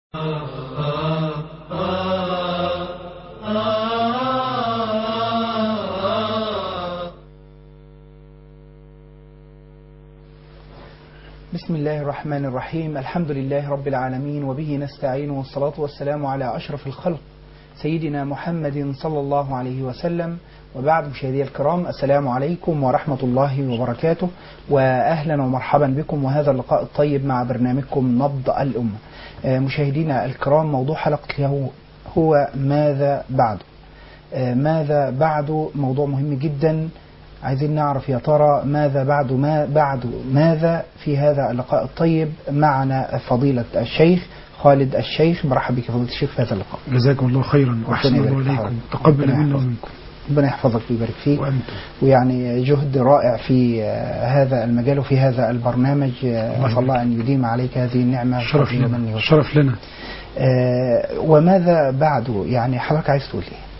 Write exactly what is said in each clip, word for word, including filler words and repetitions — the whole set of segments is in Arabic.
بسم الله الرحمن الرحيم. الحمد لله رب العالمين، وبه نستعين، والصلاة والسلام على أشرف الخلق سيدنا محمد صلى الله عليه وسلم. وبعد، مشاهدي الكرام، السلام عليكم ورحمة الله وبركاته، وأهلا ومرحبا بكم، وهذا اللقاء الطيب مع برنامجكم نبض الأمة. مشاهدينا الكرام، موضوع حلقة هو ماذا بعد. ماذا بعد موضوع مهم جدا. عايزين نعرف يا ترى ماذا بعد ما بعد ماذا في هذا اللقاء الطيب. معنا فضيلة الشيخ خالد الشيخ. مرحبا بك فضيلة الشيخ في هذا اللقاء. جزاكم الله خيرا واحسن الله اليكم. تقبل منا ومنكم. ربنا يحفظك ويبارك فيك. وأنت. ويعني جهد رائع في هذا المجال وفي هذا البرنامج. أسأل الله أن يديم عليك هذه النعمة. شرف لنا. شرف لنا. آه وماذا بعد؟ يعني حضرتك عايز تقول ايه؟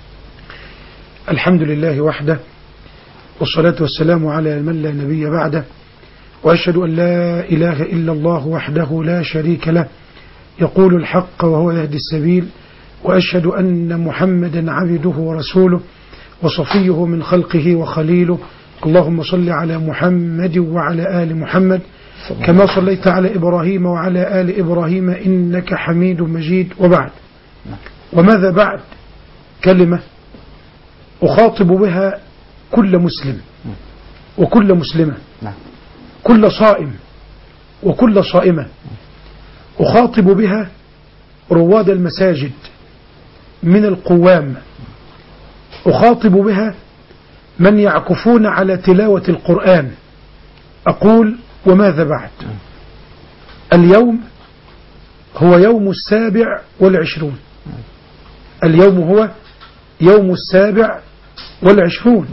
الحمد لله وحده، والصلاة والسلام على من لا نبي بعده، وأشهد أن لا إله إلا الله وحده لا شريك له يقول الحق وهو يهدي السبيل، وأشهد أن محمدا عبده ورسوله وصفيه من خلقه وخليله. اللهم صل على محمد وعلى آل محمد كما صليت على إبراهيم وعلى آل إبراهيم إنك حميد مجيد. وبعد، وماذا بعد؟ كلمة أخاطب بها كل مسلم وكل مسلمة، كل صائم وكل صائمة. أخاطب بها رواد المساجد من القوام، أخاطب بها من يعكفون على تلاوة القرآن. أقول: وماذا بعد؟ اليوم هو يوم السابع والعشرون. اليوم هو يوم السابع والعشرون.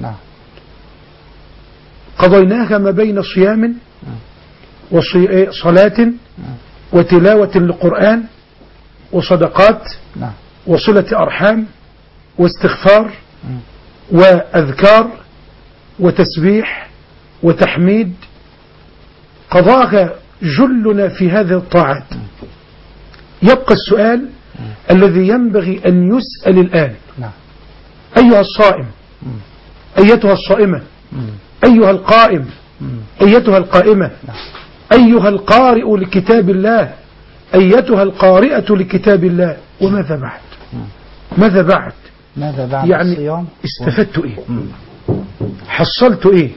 قضيناها ما بين صيام وصلاة وتلاوة للقرآن وصدقات وصلة أرحام واستغفار وأذكار وتسبيح وتحميد. قضاها جلنا في هذه الطاعات. يبقى السؤال الذي ينبغي أن يسأل الآن: أيها الصائم، أيتها الصائمة، أيها القائم، أيتها القائمة، أيها القارئ لكتاب الله، أيتها القارئة لكتاب الله، وماذا بعد؟ ماذا بعد؟ ماذا بعد يعني الصيام؟ استفدت إيه؟ حصلت إيه؟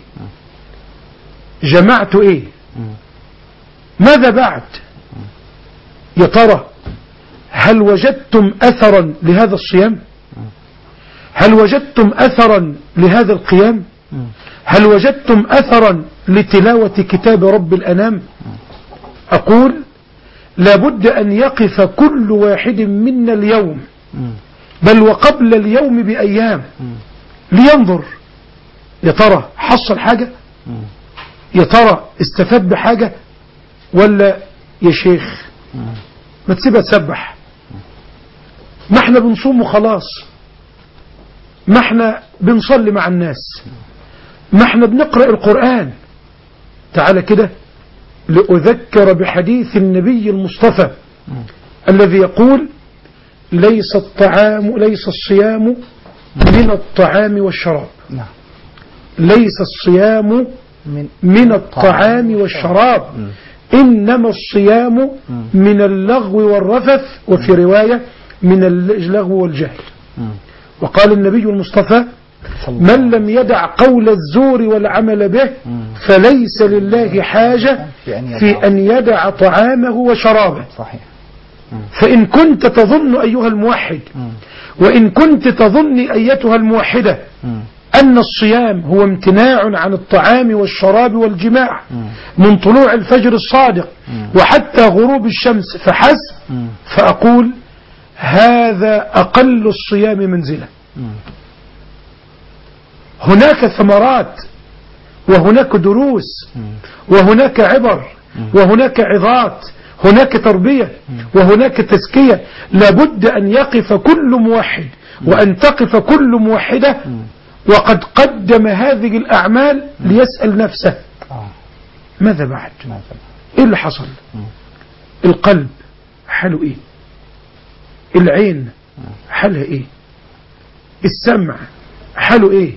جمعت إيه؟ ماذا بعد؟ يا ترى هل وجدتم أثرا لهذا الصيام؟ هل وجدتم أثرا لهذا القيام؟ هل وجدتم أثرا لتلاوة كتاب رب الأنام؟ أقول: لابد أن يقف كل واحد منا اليوم، بل وقبل اليوم بأيام، لينظر: يا ترى حصل حاجة؟ يا ترى استفاد بحاجة؟ ولا يا شيخ ما تسيبها تسبح، ما احنا بنصوم وخلاص، ما احنا بنصلي مع الناس، ما احنا بنقرأ القرآن. تعال كده لأذكر بحديث النبي المصطفى الذي يقول: ليس الطعام ليس الصيام من الطعام والشراب. ليس الصيام من الطعام والشراب، إنما الصيام من اللغو والرفث، وفي رواية من اللغو والجهل. وقال النبي المصطفى: من لم يدع قول الزور والعمل به فليس لله حاجة في أن يدع طعامه وشرابه. فإن كنت تظن أيها الموحد، وإن كنت تظن أيتها الموحدة، أن الصيام هو امتناع عن الطعام والشراب والجماع من طلوع الفجر الصادق وحتى غروب الشمس فحسب، فأقول: هذا أقل الصيام منزلة. هناك ثمرات، وهناك دروس، وهناك عبر، وهناك عظات، هناك تربية، وهناك تزكية. لابد أن يقف كل موحد وأن تقف كل موحدة وقد قدم هذه الأعمال ليسأل نفسه: ماذا بعد؟ إيه اللي حصل؟ القلب حاله ايه؟ العين حالها ايه؟ السمع حاله ايه؟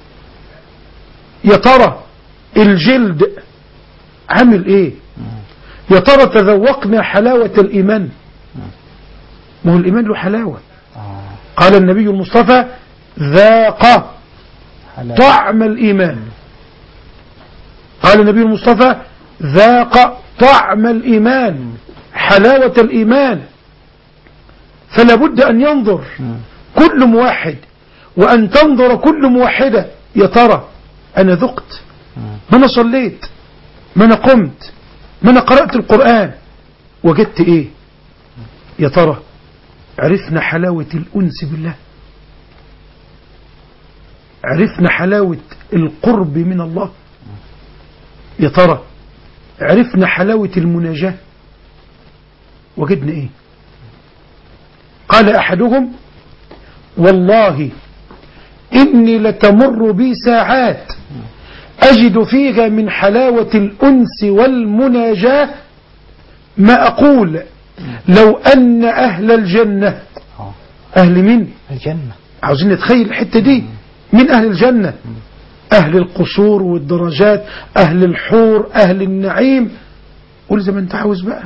يا ترى الجلد عامل ايه؟ يا ترى تذوقنا حلاوة الإيمان؟ ما هو الإيمان له حلاوة. قال النبي المصطفى ذاق طعم الإيمان. قال النبي المصطفى ذاق طعم الإيمان، حلاوة الإيمان. فلا بد أن ينظر كل موحد وأن تنظر كل موحدة، يا ترى أنا ذقت؟ ما أنا صليت، ما أنا قمت، ما أنا قرأت القرآن، وجدت إيه؟ يا ترى عرفنا حلاوة الأنس بالله؟ عرفنا حلاوة القرب من الله؟ يا ترى عرفنا حلاوة المناجاة؟ وجدنا إيه؟ قال أحدهم والله إني لتمر بي ساعات أجد فيها من حلاوة الأنس والمناجاة ما أقول لو أن أهل الجنة. أهل من؟ الجنة. عاوزين نتخيل الحتة دي، من أهل الجنة؟ أهل القصور والدرجات، أهل الحور، أهل النعيم، قول زي ما أنت عاوز بقى.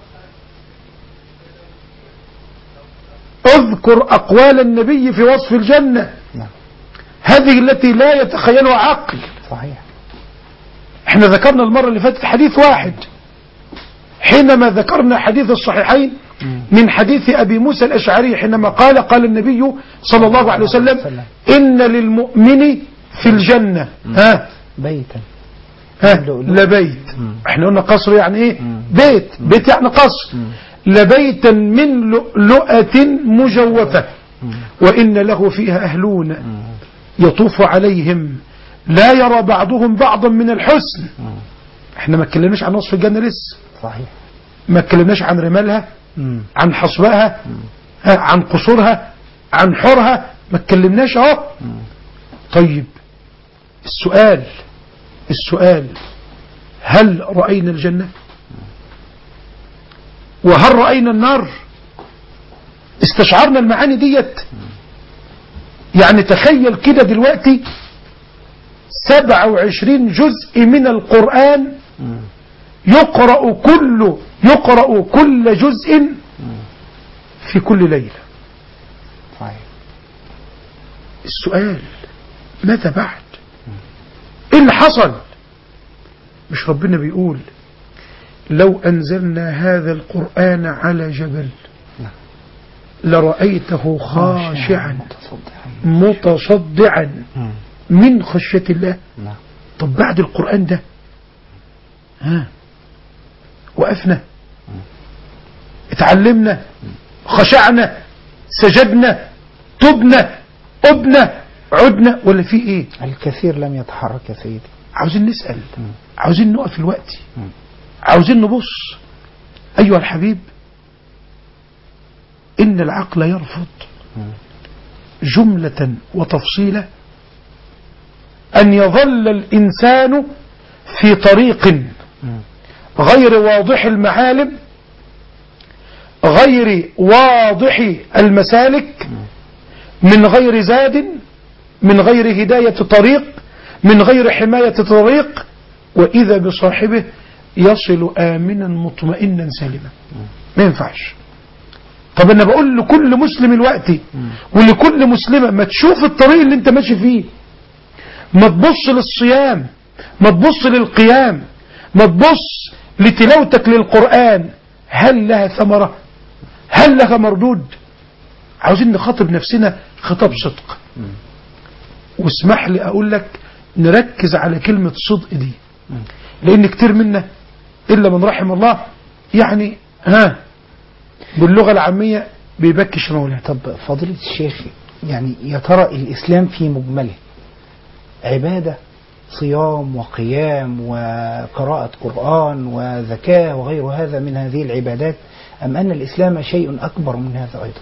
اذكر أقوال النبي في وصف الجنة، هذه التي لا يتخيلها عقل. صحيح. احنا ذكرنا المرة اللي فاتت حديث واحد حينما ذكرنا حديث الصحيحين من حديث أبي موسى الأشعري حينما قال قال النبي صلى الله عليه وسلم إن للمؤمن في الجنة ها بيتا ها لبيت. احنا قلنا قصر يعني ايه؟ بيت. بيت يعني قصر. لبيتا من لؤلؤة مجوفة وإن له فيها أهلون يطوف عليهم لا يرى بعضهم بعضا من الحسن. احنا ما اتكلمناش عن وصف الجنة لسه. صحيح. ما اتكلمناش عن رمالها، مم. عن حصبها، عن قصورها، عن حورها، ما اتكلمناش اهو. طيب السؤال السؤال هل رأينا الجنة؟ وهل رأينا النار؟ استشعرنا المعاني ديت؟ يعني تخيل كده دلوقتي سبعة وعشرين جزء من القرآن يقرأ كل يقرأ كل جزء في كل ليلة. صحيح. السؤال ماذا بعد؟ ايه اللي حصل؟ مش ربنا بيقول لو أنزلنا هذا القرآن على جبل لرأيته خاشعا متصدعا من خشية الله. طب بعد القرآن ده ها وقفنا، اتعلمنا، خشعنا، سجدنا، تبنا، أبنا، عدنا، ولا في ايه؟ الكثير لم يتحرك يا سيدي. عاوزين نسأل، عاوزين نقف الوقت، عاوزين نبص. أيها الحبيب، إن العقل يرفض جملة وتفصيلة أن يظل الإنسان في طريق غير واضح المعالم، غير واضح المسالك، من غير زاد، من غير هداية طريق، من غير حماية طريق، وإذا بصاحبه يصل آمنا مطمئنا سالما. ما ينفعش. طب أنا بقول لكل مسلم الوقت ولكل مسلمة ما تشوف الطريق اللي انت ماشي فيه، ما تبص للصيام، ما تبص للقيام، ما تبص لتلاوتك للقرآن، هل لها ثمرة؟ هل لها مردود؟ عاوزين نخاطب نفسنا خطاب صدق. واسمح لي أقول لك نركز على كلمة صدق دي، لأن كتير منا إلا من رحم الله يعني ها باللغة العامية بيبكش رولة. طب فضيلة الشيخ، يعني يا ترى الإسلام في مجمله عبادة، صيام وقيام وقراءة قرآن وزكاة وغير هذا من هذه العبادات، أم أن الإسلام شيء أكبر من هذا أيضا؟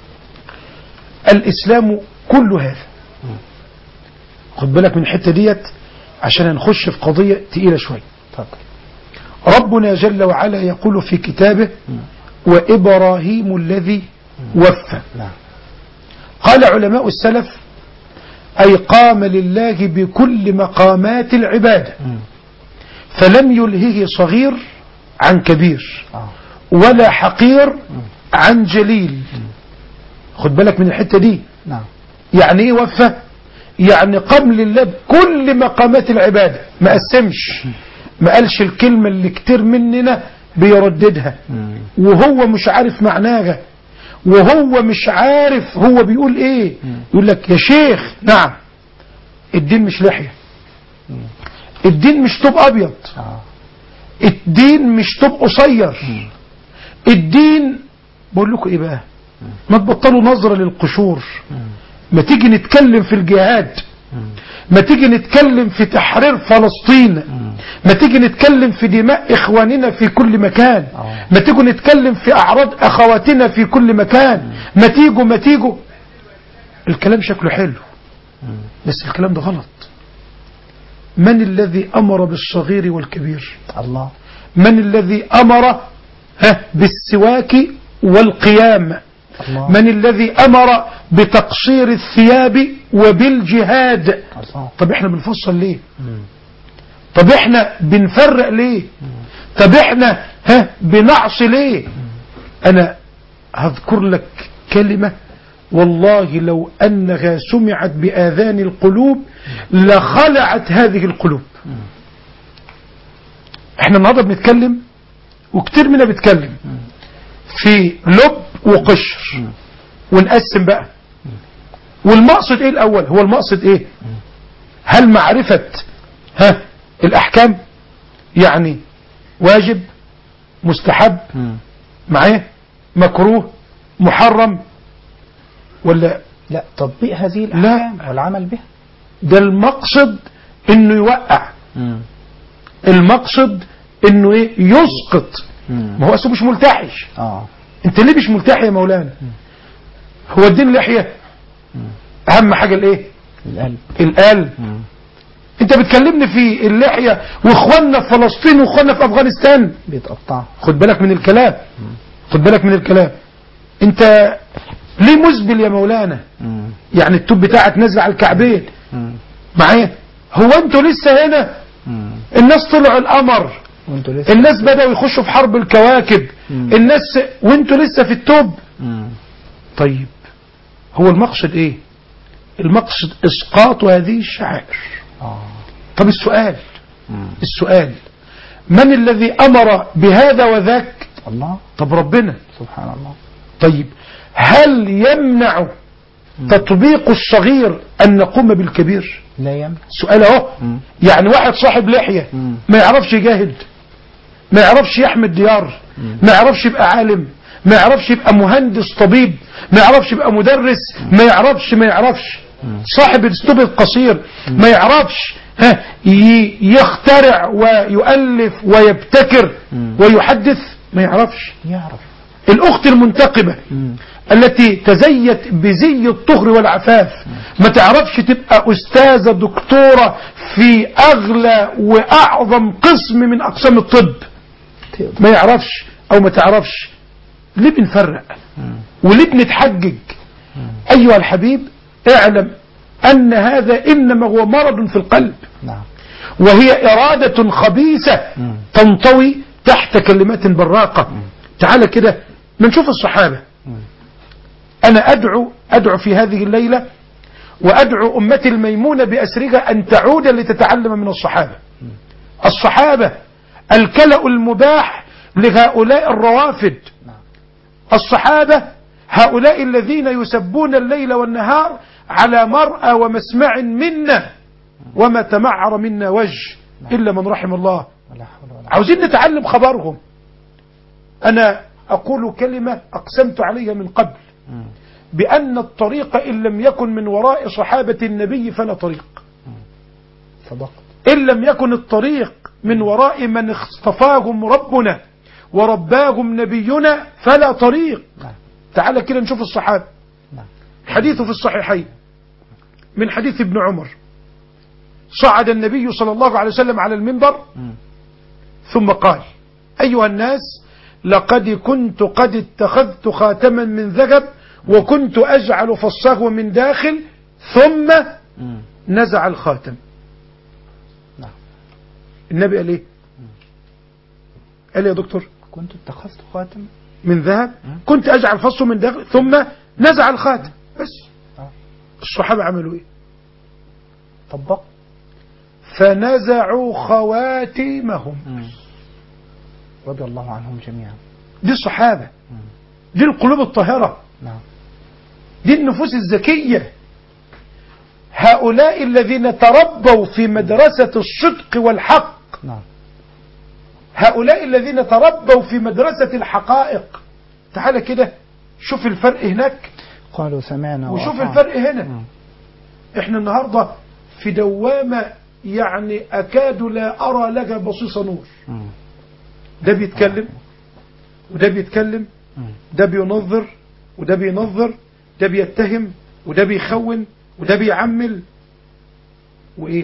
الإسلام كل هذا. خد بالك من الحتة ديت عشان نخش في قضية تقيلة شوية. ربنا جل وعلا يقول في كتابه وإبراهيم الذي وفى. نعم. قال علماء السلف أي قام لله بكل مقامات العبادة فلم يلهه صغير عن كبير ولا حقير عن جليل. خد بالك من الحتة دي. نعم. يعني ايه وفى؟ يعني قام لله بكل مقامات العبادة، ما قسمش، ما قالش الكلمة اللي كتير مننا بيرددها وهو مش عارف معناها وهو مش عارف هو بيقول ايه. يقول لك يا شيخ نعم الدين مش لحية، الدين مش طوب ابيض، الدين مش طوب قصير، الدين بقول لكم ايه بقى، ما تبطلوا نظرة للقشور، ما تيجي نتكلم في الجهاد، ما تيجي نتكلم في تحرير فلسطين، ما تيجي نتكلم في دماء إخواننا في كل مكان، ما تيجوا نتكلم في أعراض أخواتنا في كل مكان، ما تيجوا ما تيجوا. الكلام شكله حلو بس الكلام ده غلط. من الذي أمر بالصغير والكبير؟ الله. من الذي أمر ها بالسواك والقيام؟ الله. من الذي أمر بتقصير الثياب وبالجهاد؟ الله. طب احنا بنفصل ليه؟ مم. طب احنا بنفرق ليه؟ مم. طب احنا ها بنعصي ليه؟ مم. انا هذكر لك كلمة والله لو انها سمعت باذان القلوب لخلعت هذه القلوب. مم. احنا النهارده بنتكلم وكتير منا بيتكلم في لب وقشر ونقسم بقى. والمقصد ايه الاول؟ هو المقصد ايه؟ هل معرفة ها الاحكام؟ يعني واجب، مستحب، معاه مكروه، محرم، ولا لا تطبيق هذه الاحكام لا. والعمل بها. ده المقصد انه يوقع. مم. المقصد انه ايه؟ يسقط. مم. ما هو اصله مش ملتحي. اه انت ليه مش ملتحي يا مولانا؟ مم. هو الدين لحية؟ مم. اهم حاجة الايه؟ القلب. القلب. مم. انت بتكلمني في اللحية واخواننا في فلسطين واخواننا في افغانستان بيتقطعوا. خد بالك من الكلام. مم. خد بالك من الكلام. انت ليه مزبل يا مولانا؟ مم. يعني التوب بتاعك نازل على الكعبين معايا. هو انتوا لسه هنا؟ مم. الناس طلعوا القمر، الناس بدأوا يخشوا في حرب الكواكب. مم. الناس وانتوا لسه في التوب. مم. طيب هو المقصد ايه؟ المقصد اسقاط هذه الشعائر. آه. طب السؤال مم. السؤال من الذي امر بهذا وذاك؟ الله. طب ربنا سبحان الله. طيب هل يمنع مم. تطبيق الصغير ان نقوم بالكبير؟ لا يمنع. سؤال اهو. يعني واحد صاحب لحية مم. ما يعرفش يجاهد، ما يعرفش يحمي الديار، مم. ما يعرفش يبقى عالم، ما يعرفش يبقى مهندس طبيب، ما يعرفش يبقى مدرس، ما يعرفش ما يعرفش مم. صاحب الاسلوب القصير مم. ما يعرفش ها يخترع ويؤلف ويبتكر مم. ويحدث، ما يعرفش. يعرف. الأخت المنتقبة مم. التي تزيت بزي الطهر والعفاف مم. ما تعرفش تبقى أستاذة دكتورة في أغلى وأعظم قسم من أقسام الطب، ما يعرفش أو ما تعرفش. ليه بنفرق مم. وليه بنتحجج؟ مم. أيها الحبيب اعلم أن هذا إنما هو مرض في القلب. نعم. وهي إرادة خبيثة مم. تنطوي تحت كلمات براقة. مم. تعال كده نشوف الصحابة. مم. أنا أدعو أدعو في هذه الليلة وأدعو أمتي الميمونة بأسرها أن تعود لتتعلم من الصحابة. مم. الصحابة الكلأ المباح لهؤلاء الروافد. نعم. الصحابة هؤلاء الذين يسبون الليل والنهار على مرأى ومسمع منا وما تمعر منا وجه إلا من رحم الله. عاوزين نتعلم خبرهم. أنا أقول كلمة أقسمت عليها من قبل بأن الطريق إن لم يكن من وراء صحابة النبي فلا طريق. صدقت. إن لم يكن الطريق من وراء من اصطفاهم ربنا ورباهم نبينا فلا طريق. تعال كده نشوف الصحابة. حديث في الصحيحين من حديث ابن عمر. صعد النبي صلى الله عليه وسلم على المنبر ثم قال: أيها الناس لقد كنت قد اتخذت خاتما من ذهب وكنت أجعل فصه من داخل ثم نزع الخاتم. نعم. النبي قال ايه؟ قال يا دكتور كنت اتخذت خاتم من ذهب كنت أجعل فصه من داخل ثم نزع الخاتم. بس الصحابة عملوا ايه؟ طبق فنزعوا خواتمهم رضي الله عنهم جميعا. دي الصحابة، دي القلوب الطاهرة، نعم. دي النفوس الزكية. هؤلاء الذين تربوا في مدرسة الصدق والحق، نعم. هؤلاء الذين تربوا في مدرسة الحقائق. تعال كده شوف الفرق هناك قالوا سمعنا وشوف وأطعنا. الفرق هنا. نعم. احنا النهاردة في دوامة يعني أكاد لا أرى لك بصيص نور. مم. ده بيتكلم وده بيتكلم، ده بينظر وده بينظر، ده بيتهم وده بيخون وده بيعمل. وإيه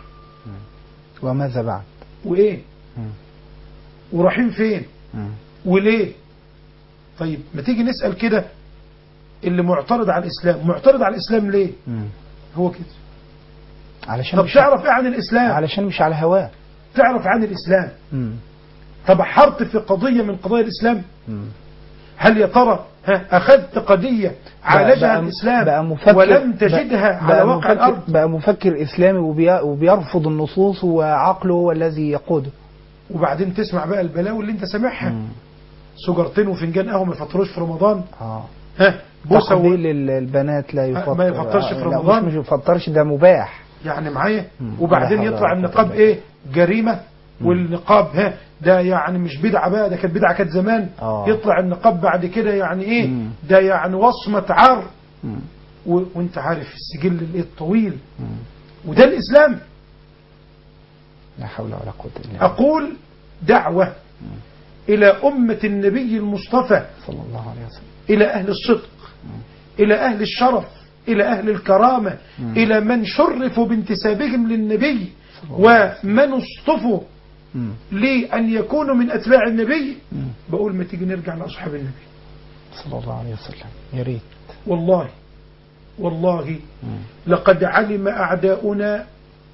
وماذا بعد؟ وإيه ورايحين فين وليه؟ طيب ما تيجي نسأل كده اللي معترض على الإسلام، معترض على الإسلام ليه؟ مم. هو كده. علشان طب مش تعرف ايه عن الإسلام؟ علشان مش على هواه. تعرف عن الإسلام؟ مم. طب حرت في قضية من قضايا الإسلام؟ مم. هل يا ترى ها أخذت قضية عالجها بقى- الإسلام بقى مفكر ولم تجدها بقى على بقى واقع مفكر الأرض؟ بقى مفكر إسلامي وبي وبيرفض النصوص وعقله هو الذي يقوده. وبعدين تسمع بقى البلاوي اللي انت سامعها. مم. سجارتين وفنجان قهوة ما يفطروش في رمضان. اه ها بوسه و... تقبيل ال- البنات لا يفطر. ما يفطرش في لا، رمضان. مش مش يفطرش، ده مباح. يعني معايا. مم. وبعدين لا حول يطلع ولا النقاب قوة إلا ايه؟ جريمة. والنقاب ها ده يعني مش بدعة بقى، ده كانت بدعة كانت زمان. آه. يطلع النقاب بعد كده يعني ايه؟ مم. ده يعني وصمة عار. مم. و... وانت عارف السجل الايه الطويل. مم. وده الإسلام. لا حول ولا قوة إلا بالله. أقول دعوة إلى أمة النبي المصطفى، صلى الله عليه وسلم. إلى أهل الصدق، إلى أهل الشرف، إلى أهل الكرامة، مم. إلى من شرفوا بانتسابهم للنبي ومن اصطفوا مم. لأن يكونوا من أتباع النبي. مم. بقول ما تيجي نرجع لأصحاب النبي. صلى الله عليه وسلم. يا ريت. والله والله مم. لقد علم أعداؤنا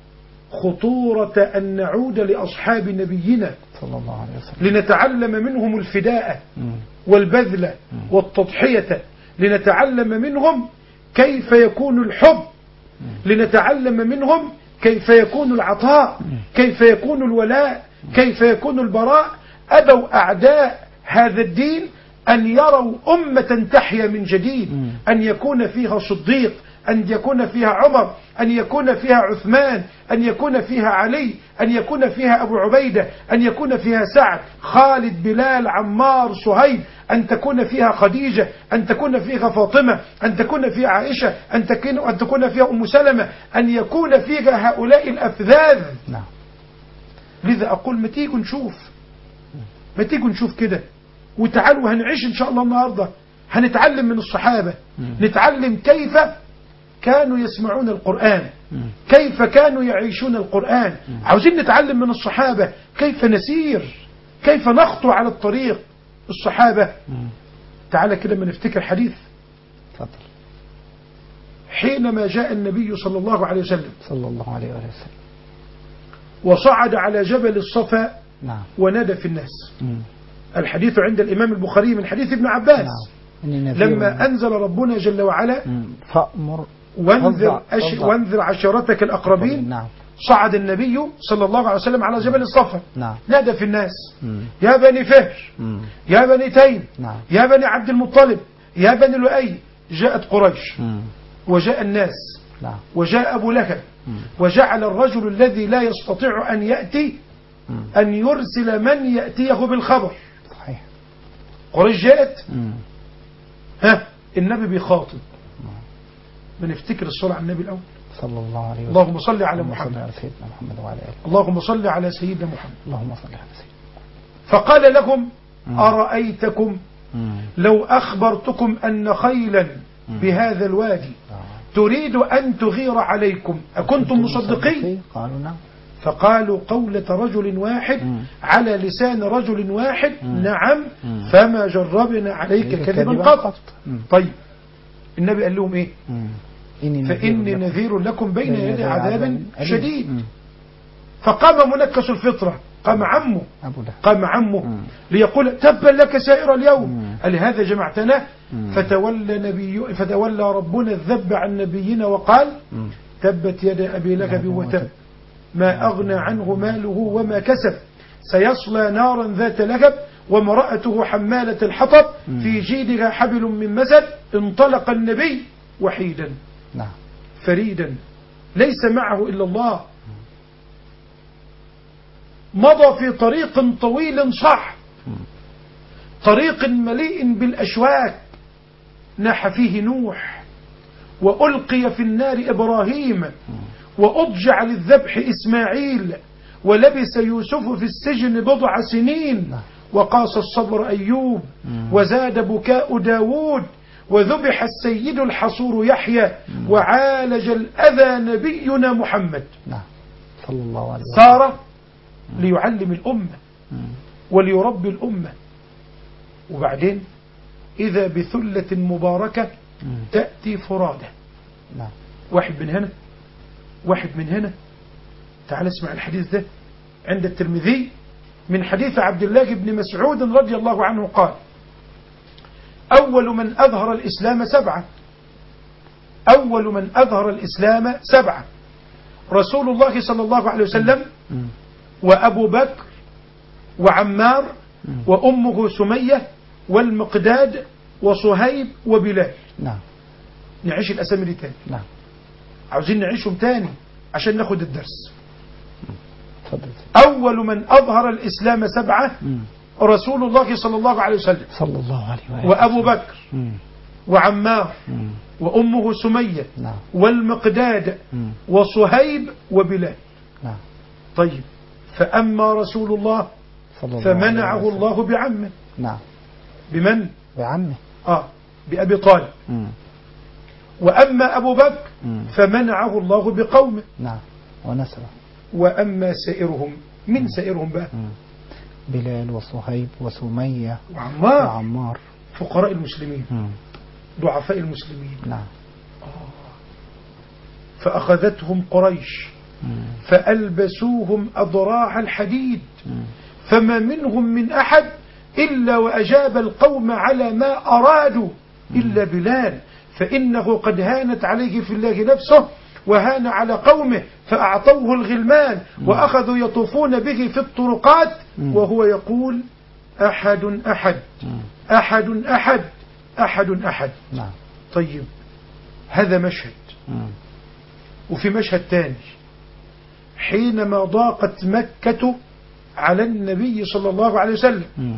خطورة أن نعود لأصحاب نبينا صلى الله عليه وسلم. لنتعلم منهم الفداء مم. والبذل والتضحية، لنتعلم منهم كيف يكون الحب، لنتعلم منهم كيف يكون العطاء، كيف يكون الولاء، كيف يكون البراء. أبوا أعداء هذا الدين أن يروا أمة تحيا من جديد، أن يكون فيها صديق، أن يكون فيها عمر، أن يكون فيها عثمان، أن يكون فيها علي، أن يكون فيها أبو عبيدة، أن يكون فيها سعد، خالد، بلال، عمار، صهيب، أن تكون فيها خديجة، أن تكون فيها فاطمة، أن تكون فيها عائشة، أن تكون, أن تكون فيها أم سلمة، أن يكون فيها هؤلاء الأفذاذ. نعم. لذا أقول ما تيجوا نشوف، ما تيجوا نشوف كده وتعالوا هنعيش إن شاء الله النهاردة، هنتعلم من الصحابة، نتعلم كيف كانوا يسمعون القرآن، كيف كانوا يعيشون القرآن. عاوزين نتعلم من الصحابة كيف نسير، كيف نخطو على الطريق الصحابة. تعالى كده ما نفتكر حديث. تفضل. حينما جاء النبي صلى الله عليه وسلم صلى الله عليه وسلم وصعد على جبل الصفا، نعم، ونادى في الناس. مم. الحديث عند الإمام البخاري من حديث ابن عباس. نعم. إني نذير لما أنزل ربنا جل وعلا مم. فأمر وانذر, فضع- أش... فضع. وانذر عشيرتك الأقربين. نعم. صعد النبي صلى الله عليه وسلم على جبل الصفا، نعم. نادى في الناس: مم. يا بني فهر، مم. يا بني تيم، نعم. يا بني عبد المطلب، يا بني لؤي. جاءت قريش مم. وجاء الناس نعم. وجاء أبو لهب، مم. وجعل الرجل الذي لا يستطيع أن يأتي مم. أن يرسل من يأتيه بالخبر. صحيح. قريش جاءت، مم. ها النبي بيخاطب. بنفتكر الصلاة على النبي الأول. صلى الله عليه وسلم. اللهم صل على اللهم صل محمد. على سيدنا محمد وعلى آله. اللهم صل على سيدنا محمد. اللهم صل على سيدنا. فقال لهم: مم. أرأيتكم مم. لو أخبرتكم أن خيلا بهذا الوادي آه. تريد أن تغير عليكم أكنتم مصدقين؟ قالوا نعم. فقالوا قولة رجل واحد مم. على لسان رجل واحد مم. نعم مم. فما جربنا عليك كذبا قط. طيب النبي قال لهم ايه؟ مم. فإني نذير لكم بين يدي عذاب شديد. مم. فقام منكس الفطرة، قام عمه أبو لهب. قام عمه مم. ليقول تبا لك سائر اليوم مم. ألهذا جمعتنا؟ مم. فتولى نبي فتولى ربنا الذب عن نبينا وقال مم. تبت يد أبي لهب وتب ما أغنى عنه ماله وما كسب سيصلى نارا ذات لهب وامرأته حمالة الحطب في جيدها حبل من مسد. انطلق النبي وحيدا نعم فريدا ليس معه إلا الله، مضى في طريق طويل صح، طريق مليء بالأشواك، ناح فيه نوح وألقي في النار إبراهيم وأضجع للذبح إسماعيل ولبس يوسف في السجن بضع سنين وقاس الصبر أيوب وزاد بكاء داود وذبح السيد الحصور يحيى وعالج الأذى نبينا محمد. نعم صلى الله عليه وسلم. صار ليعلم الأمة وليربي الأمة، وبعدين إذا بثلة مباركة تأتي فرادة. نعم. واحد من هنا واحد من هنا. تعال اسمع الحديث ده عند الترمذي من حديث عبد الله بن مسعود رضي الله عنه قال أول من أظهر الإسلام سبعة أول من أظهر الإسلام سبعة رسول الله صلى الله عليه وسلم وأبو بكر وعمار وأمه سمية والمقداد وصهيب وبلال. نعم. نعيش الأسامي دي تاني. نعم. عاوزين نعيشهم تاني عشان ناخد الدرس. تفضل. أول من أظهر الإسلام سبعة رسول الله صلى الله عليه وسلم صلى الله عليه وسلم وأبو بكر مم. وعمار مم. وأمه سمية نعم. والمقداد مم. وصهيب وبلال. نعم. طيب فأما رسول الله صلى الله فمنعه عليه وسلم. الله بعمه. نعم. بمن؟ بعمه. آه بأبي طالب. مم. وأما أبو بكر مم. فمنعه الله بقومه. نعم ونسبه. وأما سائرهم من سائرهم بقى؟ مم. بلال وصهيب وسمية وعمار وعمار فقراء المسلمين مم. ضعفاء المسلمين. نعم. فأخذتهم قريش مم. فألبسوهم أضراع الحديد مم. فما منهم من أحد إلا وأجاب القوم على ما أرادوا إلا بلال فإنه قد هانت عليه في الله نفسه وهان على قومه فأعطوه الغلمان وأخذوا يطوفون به في الطرقات وهو يقول أحد أحد أحد أحد أحد أحد. نعم. طيب هذا مشهد. مم. وفي مشهد تاني حينما ضاقت مكة على النبي صلى الله عليه وسلم مم.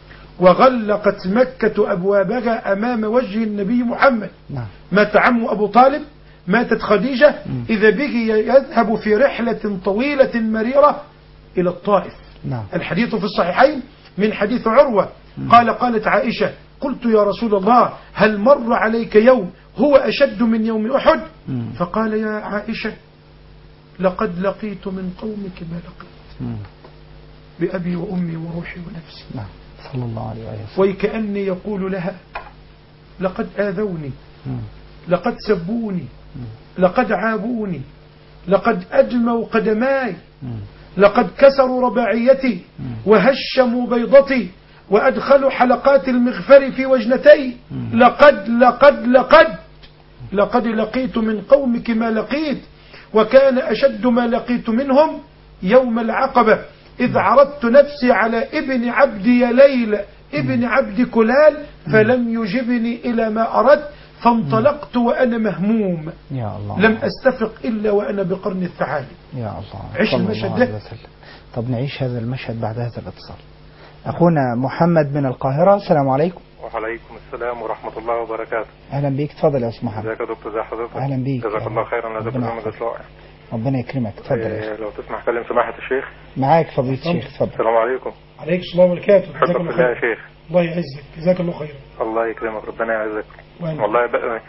وغلقت مكة أبوابها أمام وجه النبي محمد. نعم. مات عمه أبو طالب ماتت خديجة إذا به يذهب في رحلة طويلة مريرة إلى الطائف. نعم. الحديث في الصحيحين من حديث عروة قال قالت عائشة قلت يا رسول الله هل مر عليك يوم هو أشد من يوم أحد؟ مم. فقال يا عائشة لقد لقيت من قومك ما لقيت مم. بأبي وأمي وروحي ونفسي. نعم صلى الله عليه وسلم. وكأني يقول لها لقد آذوني مم. لقد سبوني لقد عابوني لقد أدموا قدماي مم. لقد كسروا رباعيتي وهشموا بيضتي وأدخلوا حلقات المغفر في وجنتي لقد لقد لقد لقد لقيت من قومك ما لقيت وكان أشد ما لقيت منهم يوم العقبة إذ عرضت نفسي على ابن عبد يليل ابن عبد كلال فلم يجبني إلى ما أردت فانطلقت وأنا مهموم يا الله. لم أستفق إلا وأنا بقرن الثعالب. يا الله. عيش المشهد ده. طب نعيش هذا المشهد بعد هذا الاتصال. أخونا محمد من القاهرة. السلام عليكم. وعليكم السلام ورحمة الله وبركاته. أهلا بيك. تفضل يا أستاذ محمد. ازيك يا دكتور؟ ازي حضرتك؟ أهلا بيك. جزاك الله خيرا على هذا البرنامج الرائع. ربنا يكرمك. تفضل يا إيه لو تسمح كلم سماحة الشيخ. معاك فضيلة الشيخ. تفضل. السلام عليكم. عليك السلام وبركاته. حبك بالله يا شيخ. الله يعزك. جزاك الله خيرا. الله يكرمك ربنا يعزك. وأنا. والله بقى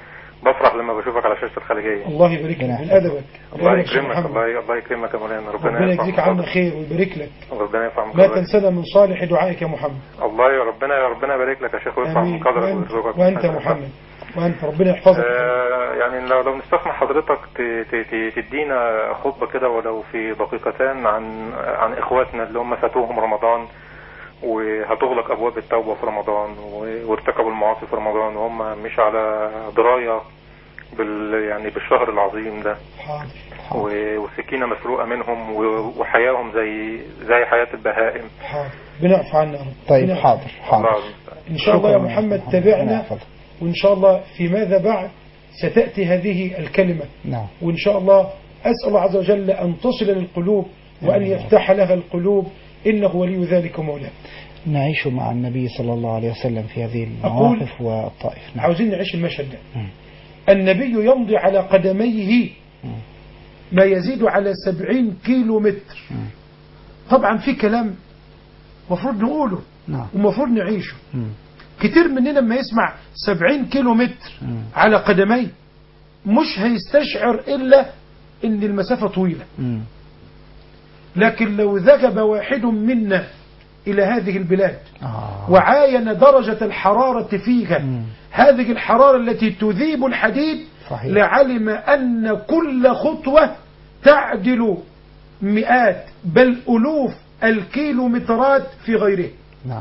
بفرح لما بشوفك على شاشة الخليجية. الله يبارك لك من أدبك. الله يكرمك. الله الله يكرمك يا مولانا. ربنا يجزيك عنا خير ويبارك لك. ربنا يرفع من قدرك. لا تنسنا من صالح دعائك يا محمد. الله يا ربنا يا ربنا يبارك لك يا شيخ ويرفع من قدرك ويرزقك. وأنت محمد وأنت ربنا يحفظك. آه يعني لو لو نستسمح حضرتك تدينا خطبة كده ولو في دقيقتين عن عن إخواتنا اللي هم فاتوهم رمضان وهتغلق أبواب التوبة في رمضان وارتكبوا المعاصي في رمضان وهم مش على دراية بال يعني بالشهر العظيم ده. حاضر. والسكينة مسروقة منهم وحياهم زي زي حياة البهائم. حاضر. بنعفو عنا. طيب حاضر حاضر. إن شاء الله يا محمد تابعنا وإن شاء الله في ماذا بعد ستأتي هذه الكلمة. نعم. وإن شاء الله أسأل الله عز وجل أن تصل للقلوب وأن يفتح لها القلوب إنه ولي ذلك مولاه. نعيش مع النبي صلى الله عليه وسلم في هذه المواقف والطائف. نعم. عاوزين نعيش المشهد ده. م. النبي يمضي على قدميه م. ما يزيد على سبعين كيلو متر. م. طبعا في كلام مفروض نقوله. نعم. ومفروض نعيشه. م. كتير مننا لما يسمع سبعين كيلو متر م. على قدميه مش هيستشعر إلا إن المسافة طويلة. م. لكن لو ذهب واحد منا إلى هذه البلاد آه. وعاين درجة الحرارة فيها م. هذه الحرارة التي تذيب الحديد صحيح. لعلم أن كل خطوة تعدل مئات بل ألوف الكيلومترات في غيره. نعم.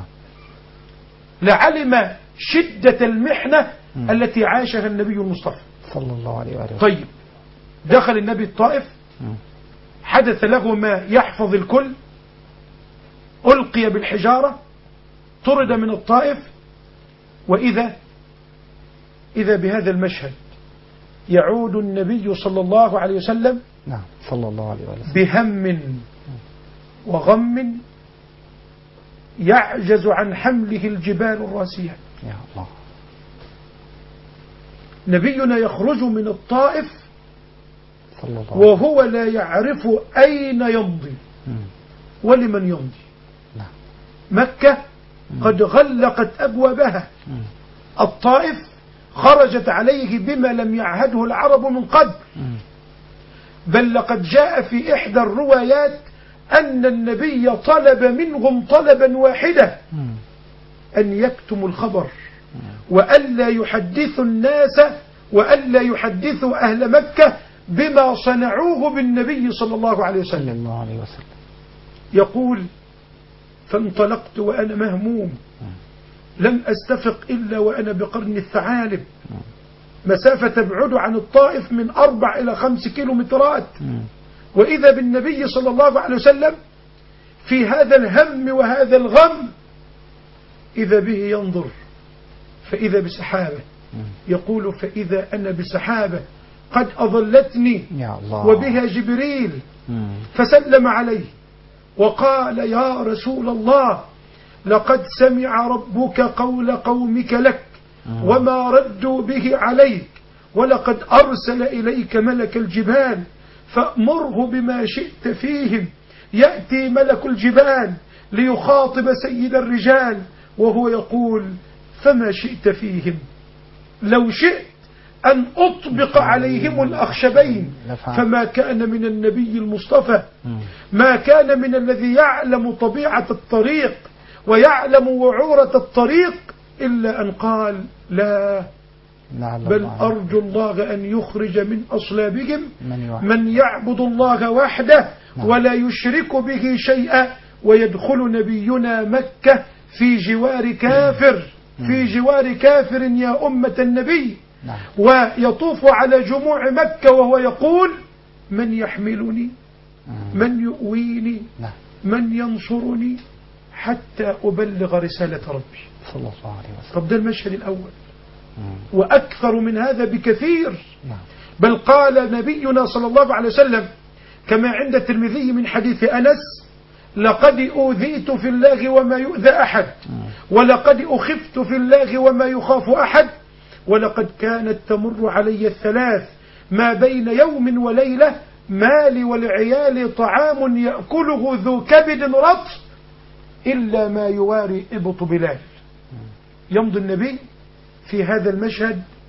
لعلم شدة المحنة م. التي عاشها النبي المصطفى صلى الله عليه وآله. طيب دخل النبي الطائف م. حدث له ما يحفظ الكل ألقي بالحجارة طرد من الطائف وإذا إذا بهذا المشهد يعود النبي صلى الله عليه وسلم نعم صلى الله عليه وسلم بهم وغم يعجز عن حمله الجبال الراسية. يا الله. نبينا يخرج من الطائف صلى الله وهو لا يعرف أين يمضي ولمن يمضي. نعم. مكة قد غلقت أبوابها. مم. الطائف خرجت عليه بما لم يعهده العرب من قبل. مم. بل لقد جاء في إحدى الروايات أن النبي طلب منهم طلبا واحدا مم. أن يكتموا الخبر وألا يحدثوا الناس وألا يحدثوا أهل مكة بما صنعوه بالنبي صلى الله عليه صلى وسلم. الله عليه وسلم. يقول فانطلقت وأنا مهموم لم أستفق إلا وأنا بقرن الثعالب مسافة تبعد عن الطائف من أربع إلى خمس كيلومترات وإذا بالنبي صلى الله عليه وسلم في هذا الهم وهذا الغم إذا به ينظر فإذا بسحابة يقول فإذا أنا بسحابة قد أظلتني يا الله. وبها جبريل مم. فسلم عليه وقال يا رسول الله لقد سمع ربك قول قومك لك مم. وما ردوا به عليك ولقد أرسل إليك ملك الجبال فأمره بما شئت فيهم يأتي ملك الجبال ليخاطب سيد الرجال وهو يقول فما شئت فيهم لو شئت أن أطبق عليهم الأخشبين فما كان من النبي المصطفى ما كان من الذي يعلم طبيعة الطريق ويعلم وعورة الطريق إلا أن قال لا بل أرجو الله أن يخرج من أصلابهم من يعبد الله وحده ولا يشرك به شيئا ويدخل نبينا مكة في جوار كافر في جوار كافر يا أمة النبي ويطوف على جموع مكة وهو يقول من يحملني من يؤويني من ينصرني حتى أبلغ رسالة ربي صلى الله عليه وسلم. طب ده المشهد الأول وأكثر من هذا بكثير بل قال نبينا صلى الله عليه وسلم كما عند الترمذي من حديث أنس لقد أوذيت في الله وما يؤذى أحد ولقد أخفت في الله وما يخاف أحد ولقد كانت تمر علي الثلاث ما بين يوم وليلة مالي والعيال طعام يأكله ذو كبد رطب إلا ما يواري إبط بلال. يمضي النبي في هذا المشهد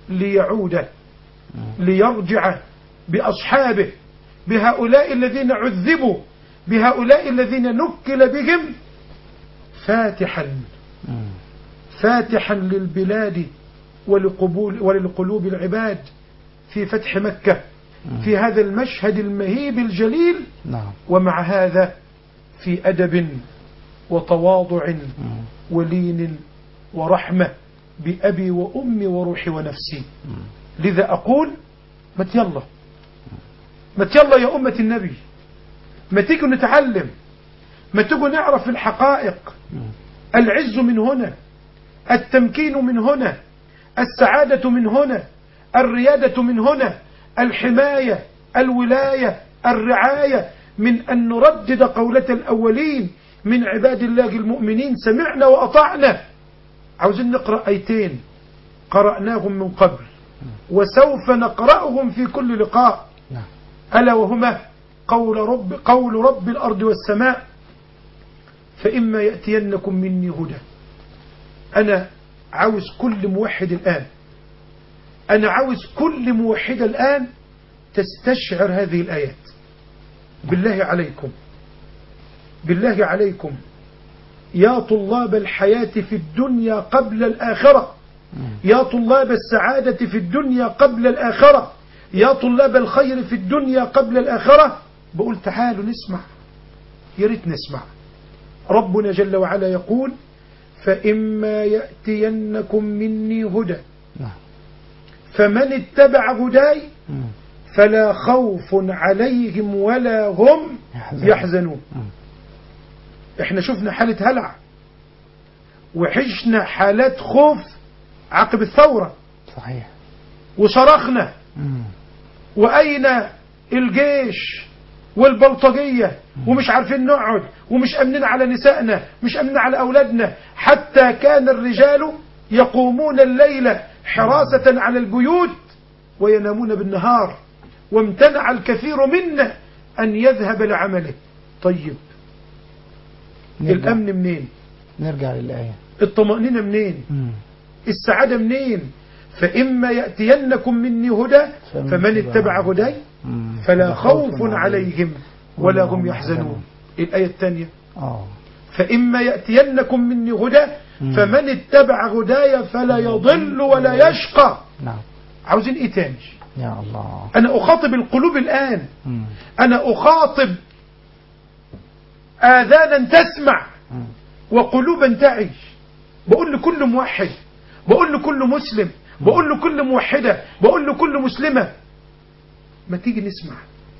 ليعود ليرجع بأصحابه، بهؤلاء الذين عذبوا، بهؤلاء الذين نكل بهم، فاتحا فاتحا للبلاد ولقبول وللقلوب العباد في فتح مكة في هذا المشهد المهيب الجليل. ومع هذا في أدب وتواضع ولين ورحمة بأبي وأمي وروحي ونفسي. لذا أقول مت يلا مت يلا يا أمة النبي، ما تيجوا نتعلم، ما تيجوا نعرف الحقائق. العز من هنا، التمكين من هنا، السعادة من هنا، الريادة من هنا، الحماية، الولاية، الرعاية، من أن نردد قولة الأولين من عباد الله المؤمنين سمعنا وأطعنا. عاوزين نقرأ آيتين قرأناهم من قبل وسوف نقرأهم في كل لقاء، ألا وهما قول رب, قول رب الأرض والسماء فإما يأتينكم مني هدى. أنا عاوز كل موحد الآن، أنا عاوز كل موحد الآن تستشعر هذه الآيات. بالله عليكم بالله عليكم يا طلاب الحياة في الدنيا قبل الآخرة، يا طلاب السعادة في الدنيا قبل الآخرة، يا طلاب الخير في الدنيا قبل الآخرة، بقول تعالوا نسمع، يا ريت نسمع. ربنا جل وعلا يقول فإما يأتينكم مني هدى فمن اتبع هداي فلا خوف عليهم ولا هم يحزنون. احنا شفنا حالة هلع وحشنا حالات خوف عقب الثورة، صحيح، وصرخنا وأين الجيش والبلطجية ومش عارفين نقعد ومش أمنين على نسائنا، مش أمنين على أولادنا، حتى كان الرجال يقومون الليل حراسة على البيوت وينامون بالنهار، وامتنع الكثير منا أن يذهب لعمله. طيب نرجع. الأمن منين؟ نرجع للآية. الطمأنينة منين؟ مم. السعادة منين؟ فإما يأتينكم مني هدى فمن اتبع هداي فلا خوف عليهم ولا هم يحزنون. الآية الثانية فإما يأتينكم مني هدى فمن اتبع هداي فلا يضل ولا يشقى. نعم. عاوزين ايه تاني؟ يا الله. أنا أخاطب القلوب الآن، أنا أخاطب آذانا تسمع وقلوبا تعيش. بقول لكل موحد، بقول لكل مسلم، بقول لكل موحدة، بقول لكل مسلمة، ما تيجي نسمع،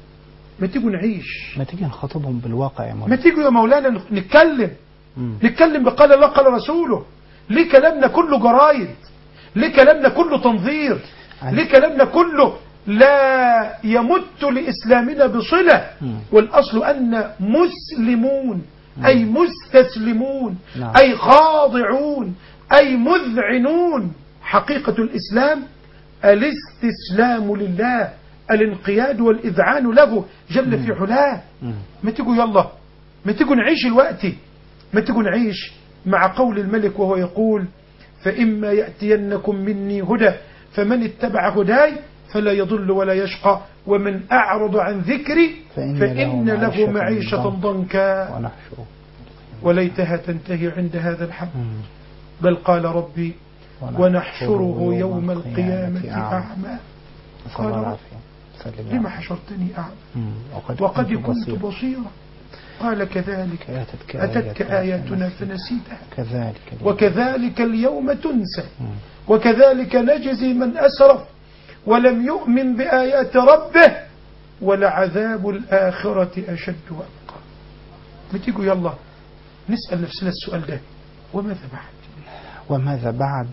ما تيجوا نعيش، ما تيجي نخاطبهم بالواقع يا مولانا، ما تيجوا يا مولانا نتكلم مم. نتكلم بقال الله قال رسوله. ليه كلامنا كله جرايد؟ ليه كلامنا كله تنظير؟ ليه كلامنا كله لا يمت لإسلامنا بصلة؟ مم. والأصل أن مسلمون مم. أي مستسلمون نعم. أي خاضعون أي مذعنون. حقيقة الإسلام الاستسلام لله، الانقياد والإذعان له جل في علاه. ما تيجوا يلا، ما تيجوا نعيش الوقت، ما تيجوا نعيش مع قول الملك وهو يقول فإما يأتينكم مني هدى فمن اتبع هداي فلا يضل ولا يشقى ومن أعرض عن ذكري فإن, فإن له معيشة ضنكا وليتها تنتهي عند هذا الحد. بل قال ربي ونحشره يوم القيامة أعمى. قال رب لما حشرتني أعمى وقد كنت بصيرا. قال كذلك أتتك آياتنا فنسيتها وكذلك اليوم تنسى وكذلك نجزي من أسرف ولم يؤمن بآيات ربه ولعذاب الآخرة أشد وأبقى. بتيجوا يلا نسأل نفسنا السؤال ده، وماذا بعد؟ وماذا بعد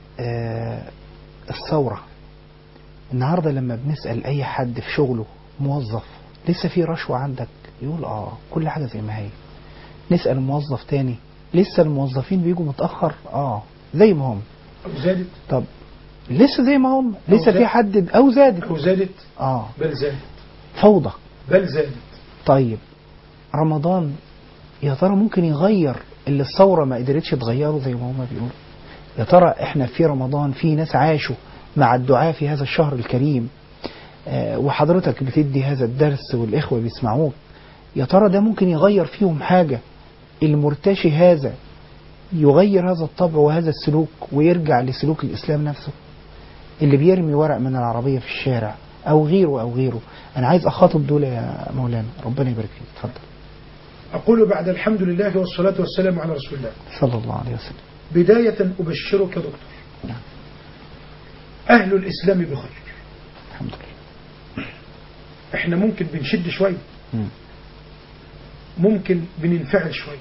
آه الثورة؟ النهاردة لما بنسأل أي حد في شغله موظف لسه في رشوة عندك، يقول آه كل حاجة زي ما هي. نسأل موظف تاني لسه الموظفين بيجوا متأخر، آه زي ما هم. زادت؟ طب لسه زي ما هم، لسه في حد أو زادت أو زادت آه بل زادت فوضى بل زادت. طيب رمضان يا ترى ممكن يغير اللي الثورة ما قدرتش تغيره زي ما هم بيقولوا؟ يا ترى احنا في رمضان في ناس عاشوا مع الدعاء في هذا الشهر الكريم، وحضرتك بتدي هذا الدرس والإخوة بيسمعوك، يا ترى ده ممكن يغير فيهم حاجة؟ المرتشي هذا يغير هذا الطبع وهذا السلوك ويرجع لسلوك الإسلام نفسه؟ اللي بيرمي ورق من العربية في الشارع أو غيره أو غيره. أنا عايز أخاطب دول يا مولانا، ربنا يبارك فيك. اتفضل. أقول بعد الحمد لله والصلاة والسلام على رسول الله صلى الله عليه وسلم. بداية أبشرك دكتور، نعم. أهل الإسلام بخير الحمد لله. إحنا ممكن بنشد شوية، م. ممكن بننفعل شوية،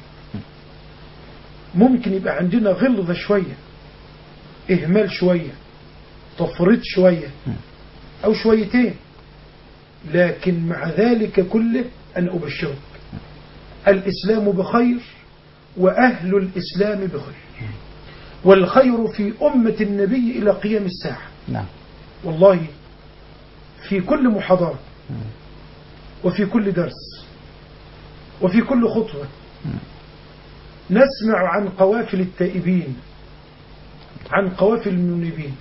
ممكن يبقى عندنا غلظة شوية، إهمال شوية، تفريط شوية أو شويتين، لكن مع ذلك كله أنا أبشرك الإسلام بخير وأهل الإسلام بخير، والخير في أمة النبي إلى قيام الساعة. نعم. والله في كل محاضرة وفي كل درس وفي كل خطوة نسمع عن قوافل التائبين، عن قوافل المنيبين.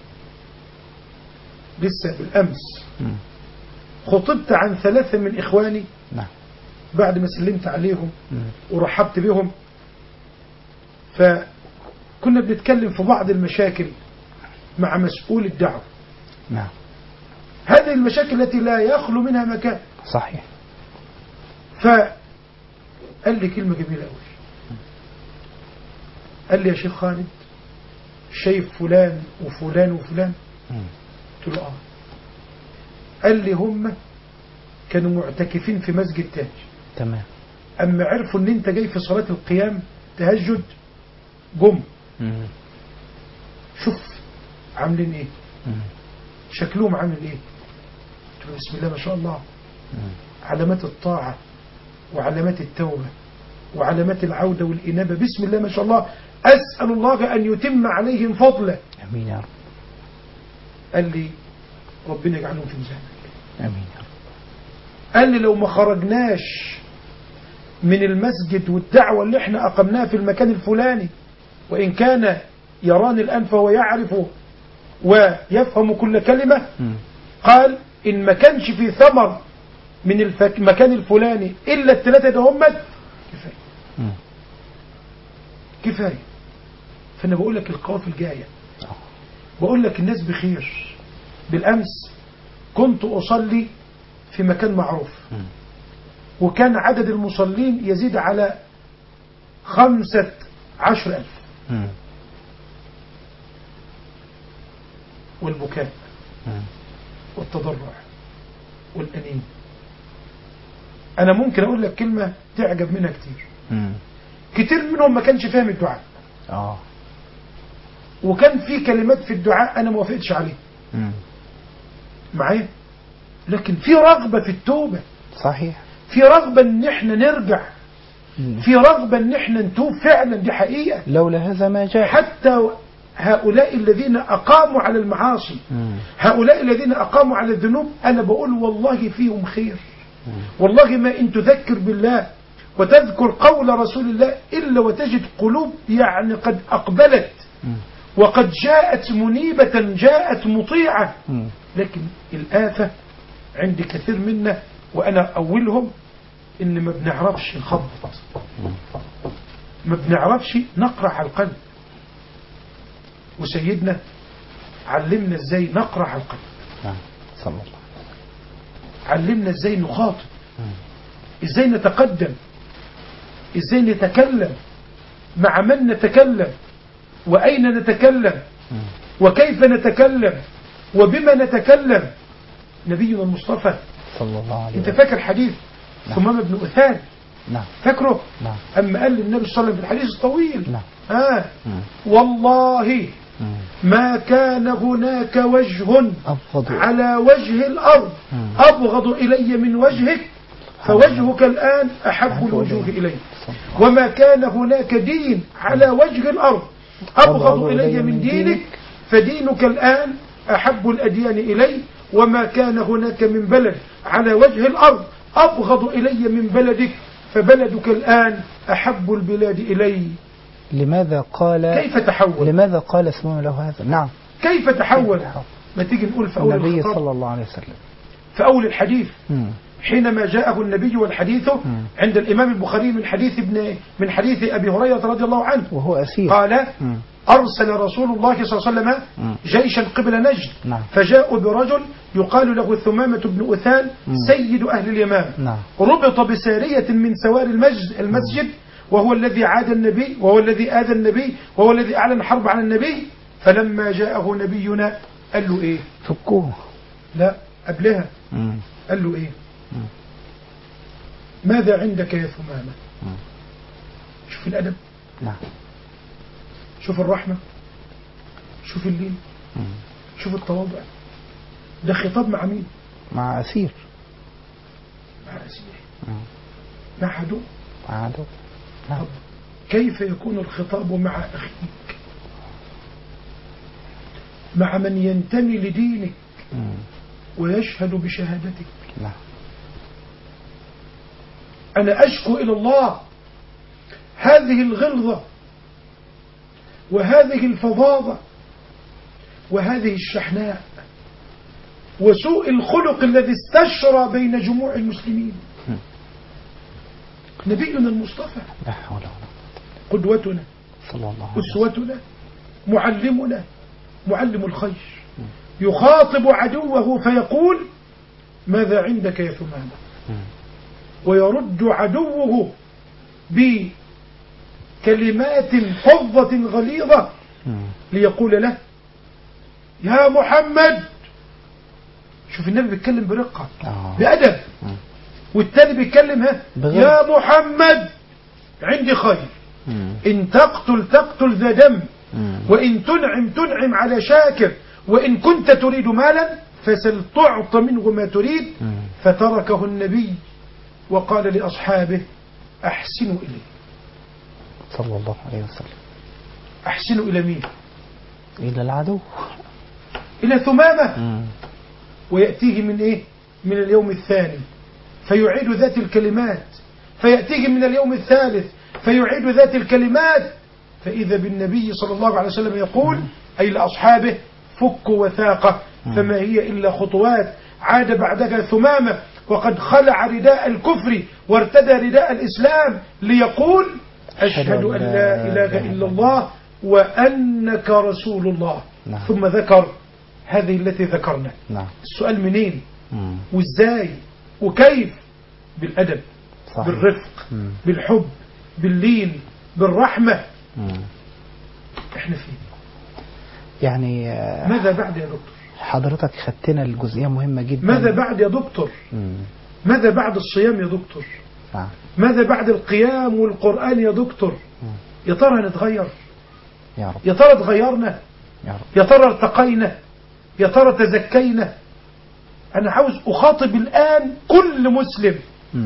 لسه بالأمس خطبت عن ثلاثة من إخواني. نعم. بعد ما سلمت عليهم ورحبت بهم، فكنا بنتكلم في بعض المشاكل مع مسؤول الدعوة. نعم. هذه المشاكل التي لا يخلو منها مكان. صحيح. فقال لي كلمة جميلة أوي، قال لي يا شيخ خالد شايف فلان وفلان وفلان؟ قلت له آه. قال لي هم كانوا معتكفين في مسجد تاج، تمام، أما عرفوا أن أنت جاي في صلاة القيام تهجد جم. مم. شوف عاملين إيه، مم. شكلهم عامل إيه. قلت له بسم الله ما شاء الله، مم. علامات الطاعة وعلامات التوبة وعلامات العودة والإنابة، بسم الله ما شاء الله. أسأل الله أن يتم عليهم فضله. أمين يا رب. قال لي ربنا يجعلهم في ميزانك. أمين يا رب. قال لي لو ما خرجناش من المسجد والدعوة اللي احنا أقمناها في المكان الفلاني، وإن كان يراني الآن فهو يعرف ويفهم كل كلمة، م. قال إن ما كانش في ثمر من المكان الفلاني إلا الثلاثة ده همت كفاية. م. كفاية. فأنا بقول لك القوافل جاية، بقول لك الناس بخير. بالأمس كنت أصلي في مكان معروف، م. وكان عدد المصلين يزيد على خمسة عشر ألف، م. والبكاء م. والتضرع والأنين. أنا ممكن أقول لك كلمة تعجب منها كتير. م. كتير منهم ما كانش فاهم الدعاء، آه. وكان في كلمات في الدعاء أنا ما وافقتش عليه م. معايا، لكن في رغبة في التوبة. صحيح. في رغبة ان احنا نرجع، م. في رغبة ان احنا نتوب فعلا، دي حقيقة. لولا هذا ما جاء. حتى هؤلاء الذين أقاموا على المعاصي، م. هؤلاء الذين أقاموا على الذنوب، أنا بقول والله فيهم خير. م. والله ما إن تذكر بالله وتذكر قول رسول الله إلا وتجد قلوب يعني قد أقبلت م. وقد جاءت منيبة، جاءت مطيعة. م. لكن الآفة عند كثير منا وأنا أولهم إن ما بنعرفش نخبط، ما بنعرفش نقرأ على القلب. وسيدنا علمنا ازاي نقرأ على القلب. نعم صلى الله علمنا ازاي نخاطب، ازاي نتقدم، ازاي نتكلم، مع من نتكلم، وأين نتكلم، وكيف نتكلم، وبما نتكلم. نبينا المصطفى صلى الله عليه انت وسلم. فاكر حديث ثمامة بن أثان؟ نعم. فاكره؟ نعم. أما قال للنبي صلى الله عليه وسلم في الحديث الطويل، نعم. آه مم. والله مم. ما كان هناك وجه أبغض على وجه الأرض مم. أبغض إلي من وجهك، فوجهك الآن أحب الوجوه إلي. وما كان هناك دين على وجه الأرض أبغض إلي من دينك، فدينك الآن أحب الأديان إلي. وما كان هناك من بلد على وجه الأرض أبغض إلي من بلدك، فبلدك الآن أحب البلاد إلي. لماذا قال كيف تحول؟ لماذا قال ثمامة له هذا؟ نعم. كيف تحول؟ ما تيجي نقول في أول النبي الخطاب صلى الله عليه وسلم في أول الحديث مم. حينما جاءه النبي والحديث مم. عند الإمام البخاري من حديث ابن من حديث أبي هريرة رضي الله عنه وهو أسير قال مم. أرسل رسول الله صلى الله عليه وسلم مم. جيشا قبل نجد نعم. فجاءوا برجل يقال له ثمامة بن أثان مم. سيد أهل اليمام نعم. ربط بسارية من سوار المسجد, المسجد وهو الذي عاد النبي وهو الذي آذى النبي وهو الذي أعلن حرب على النبي. فلما جاءه نبينا قال له إيه؟ فكوه. لا قبلها مم. قال له إيه؟ مم. ماذا عندك يا ثمامة؟ مم. شوف الأدب، نعم. شوف الرحمة، شوف اللين، مم. شوف التواضع. ده خطاب مع مين؟ مع أسير. مع أسير، مم. مع عدو. مع عدو. نعم. طب كيف يكون الخطاب مع أخيك، مع من ينتمي لدينك مم. ويشهد بشهادتك؟ نعم. أنا أشكو إلى الله هذه الغلظة وهذه الفظاظة وهذه الشحناء وسوء الخلق الذي استشرى بين جموع المسلمين. م. نبينا المصطفى لا حول ولا قوة قدوتنا صلى الله عليه وسلم أسوتنا معلمنا معلم الخير يخاطب عدوه فيقول ماذا عندك يا ثمامة؟ ويرد عدوه بكلمات فظة غليظة ليقول له يا محمد. شوف النبي بيتكلم برقة آه. بأدب مم. والتاني بيتكلم ها بغير. يا محمد عندي خير مم. إن تقتل تقتل ذا دم مم. وإن تنعم تنعم على شاكر وإن كنت تريد مالا فسل تعط منه ما تريد. مم. فتركه النبي وقال لأصحابه أحسنوا إليه. صلى الله عليه وسلم. أحسنوا إلى مين؟ إلى العدو. إلى ثمامة. مم. ويأتيه من إيه؟ من اليوم الثاني فيعيد ذات الكلمات فيأتيه من اليوم الثالث فيعيد ذات الكلمات فإذا بالنبي صلى الله عليه وسلم يقول أي لأصحابه فكوا وثاقة فما هي إلا خطوات. عاد بعدها ثمامة وقد خلع رداء الكفر وارتدى رداء الإسلام ليقول أشهد أن لا إله إلا الله وأنك رسول الله. نعم. ثم ذكر هذه التي ذكرنا. نعم. السؤال منين مم. وإزاي وكيف؟ بالأدب صحيح. بالرفق مم. بالحب باللين بالرحمة. مم. احنا فين؟ يعني آه، ماذا بعد يا دكتور؟ حضرتك خدتنا الجزئية مهمة جدا. ماذا بعد يا دكتور؟ مم. ماذا بعد الصيام يا دكتور؟ نعم. ماذا بعد القيام والقرآن يا دكتور؟ مم. يا ترى هنتغير؟ يا رب. يا ترى اتغيرنا؟ يا رب. يا ترى ارتقينا؟ يا ترى تزكينا؟ أنا عاوز أخاطب الآن كل مسلم مم.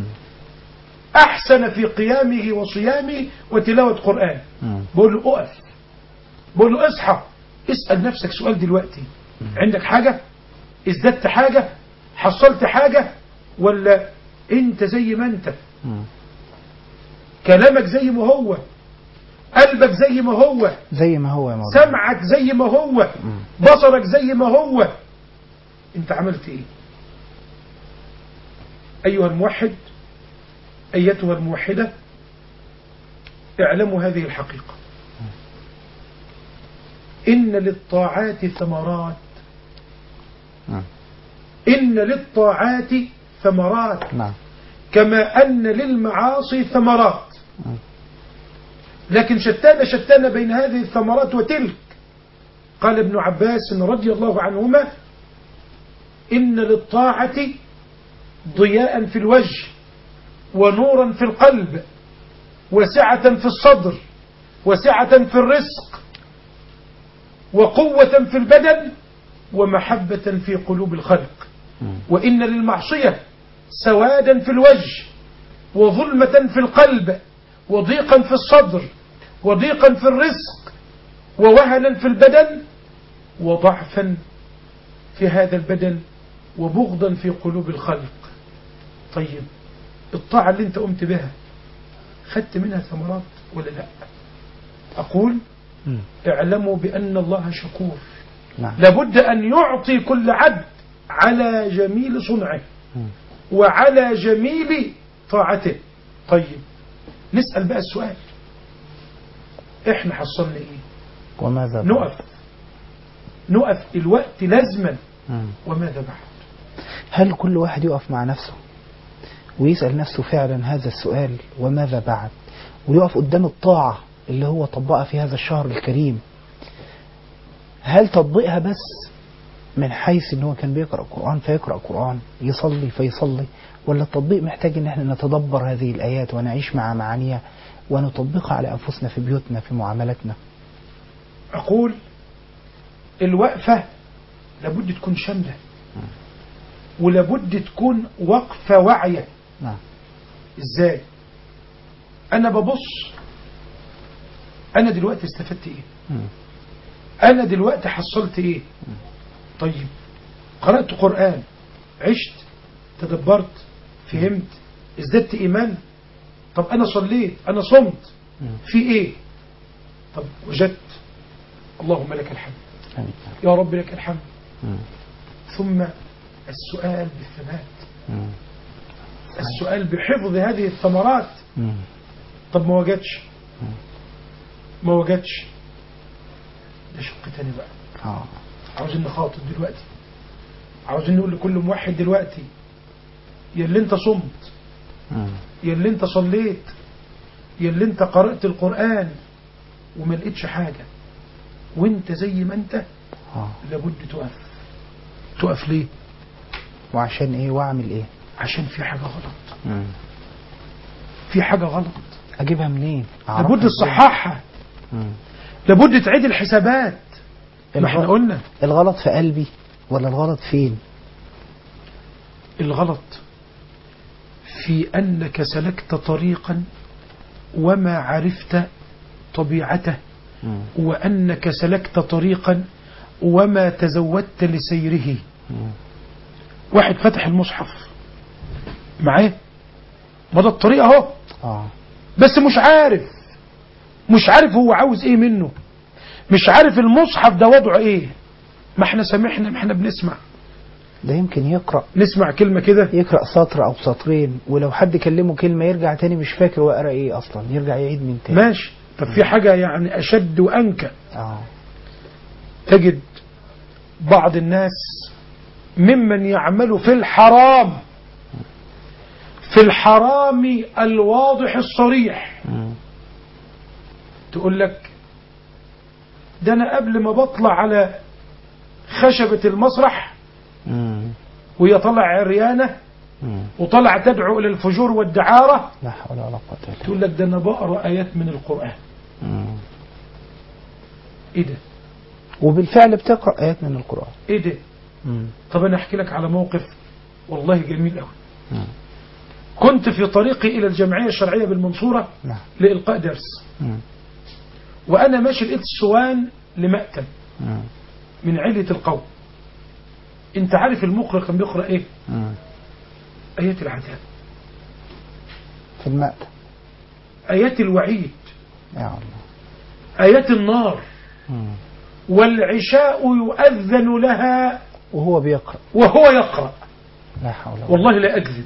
أحسن في قيامه وصيامه وتلاوة قرآن. مم. بقول له أقف، بقول له اصحى، اسأل نفسك سؤال دلوقتي. مم. عندك حاجة؟ ازددت حاجة؟ حصلت حاجة؟ ولا انت زي ما انت؟ مم. كلامك زي ما هو، قلبك زي ما هو، زي ما هو يا مولانا. سمعك زي ما هو، مم. بصرك زي ما هو. انت عملت ايه؟ ايها الموحد، ايتها الموحدة، اعلموا هذه الحقيقة. إن للطاعات ثمرات. مم. إن للطاعات ثمرات نعم. كما أن للمعاصي ثمرات. مم. لكن شتان شتان بين هذه الثمرات وتلك. قال ابن عباس رضي الله عنهما إن للطاعة ضياء في الوجه ونورا في القلب وسعة في الصدر وسعة في الرزق وقوة في البدن ومحبة في قلوب الخلق. وإن للمعصية سوادا في الوجه وظلمة في القلب وضيقا في الصدر وضيقا في الرزق ووهنا في البدن وضعفا في هذا البدن وبغضا في قلوب الخلق. طيب الطاعة اللي انت قمت بها خدت منها ثمرات ولا لا؟ أقول اعلموا بأن الله شكور نعم. لابد أن يعطي كل عبد على جميل صنعه وعلى جميل طاعته. طيب نسأل بقى السؤال، احنا حصلنا ايه؟ وماذا بعد؟ نقف نقف الوقت لازما. وماذا بعد؟ هل كل واحد يقف مع نفسه ويسأل نفسه فعلا هذا السؤال وماذا بعد، ويقف قدام الطاعة اللي هو طبقها في هذا الشهر الكريم؟ هل تطبيقها بس من حيث ان هو كان بيقرأ القرآن فيقرأ القرآن، يصلي فيصلي، ولا التطبيق محتاج ان احنا نتدبر هذه الآيات ونعيش مع معانيها ونطبقها على أنفسنا في بيوتنا في معاملاتنا؟ أقول الوقفة لابد تكون شاملة، ولابد تكون وقفة واعية. نعم. ازاي؟ انا ببص انا دلوقتي استفدت ايه؟ مم. انا دلوقتي حصلت ايه؟ مم. طيب قرأت قرآن، عشت، تدبرت، فهمت، ازددت ايمان. طب انا صليت، انا صمت، مم. في ايه؟ طب وجدت، اللهم لك الحمد، أمين. يا رب لك الحمد. مم. ثم السؤال بالثبات، مم. السؤال بحفظ هذه الثمرات. مم. طب ما وجدش مم. ما وجدش ده شق تاني بقى. آه. عاوزين نخاطب دلوقتي، عاوزين نقول لكل موحد دلوقتي، يا اللي انت صمت، مم. يا اللي انت صليت، يا اللي انت قرأت القرآن وما لقيتش حاجة وانت زي ما انت، آه. لابد تقف. تقف ليه؟ وعشان ايه واعمل ايه؟ عشان في حاجة غلط. مم. في حاجة غلط اجيبها منين؟ لابد تصححها، لابد تعيد الحسابات. ما احنا قلنا الغلط في قلبي ولا الغلط فين؟ الغلط في أنك سلكت طريقا وما عرفت طبيعته، مم. وأنك سلكت طريقا وما تزودت لسيره. مم. واحد فتح المصحف معاه، ما ده الطريق اهو، آه. بس مش عارف مش عارف هو عاوز ايه منه، مش عارف المصحف ده وضعه ايه. ما احنا سامحنا، ما احنا بنسمع، ده يمكن يقرأ نسمع كلمة كده، يقرأ سطر أو سطرين، ولو حد كلمه كلمة يرجع تاني مش فاكر هو قرأ ايه أصلا، يرجع يعيد من تاني. ماشي. طب في حاجة يعني أشد وأنكى. آه. تجد بعض الناس ممن يعمل في الحرام، في الحرام الواضح الصريح، مم. تقول لك ده أنا قبل ما بطلع على خشبة المسرح مم. وهي طلع عريانة مم. وطلع تدعو إلى الفجور والدعارة، لا حول ولا قوة إلا بالله. تقول لك ده أنا بقرأ آيات من القرآن. مم. إيه ده؟ وبالفعل بتقرأ آيات من القرآن. إيه ده؟ مم. طب أنا أحكي لك على موقف والله جميل أوي. مم. كنت في طريقي إلى الجمعية الشرعية بالمنصورة نعم. لإلقاء درس، مم. وأنا ماشي لقيت السوان لمأتم مم. من علية القوم. أنت عارف المقرأ كان بيقرأ إيه؟ مم. آيات العذاب، في المأتم، آيات الوعيد، يا الله، آيات النار. مم. والعشاء يؤذن لها وهو بيقرأ وهو يقرأ. لا حول ولا قوة. والله لا أكذب،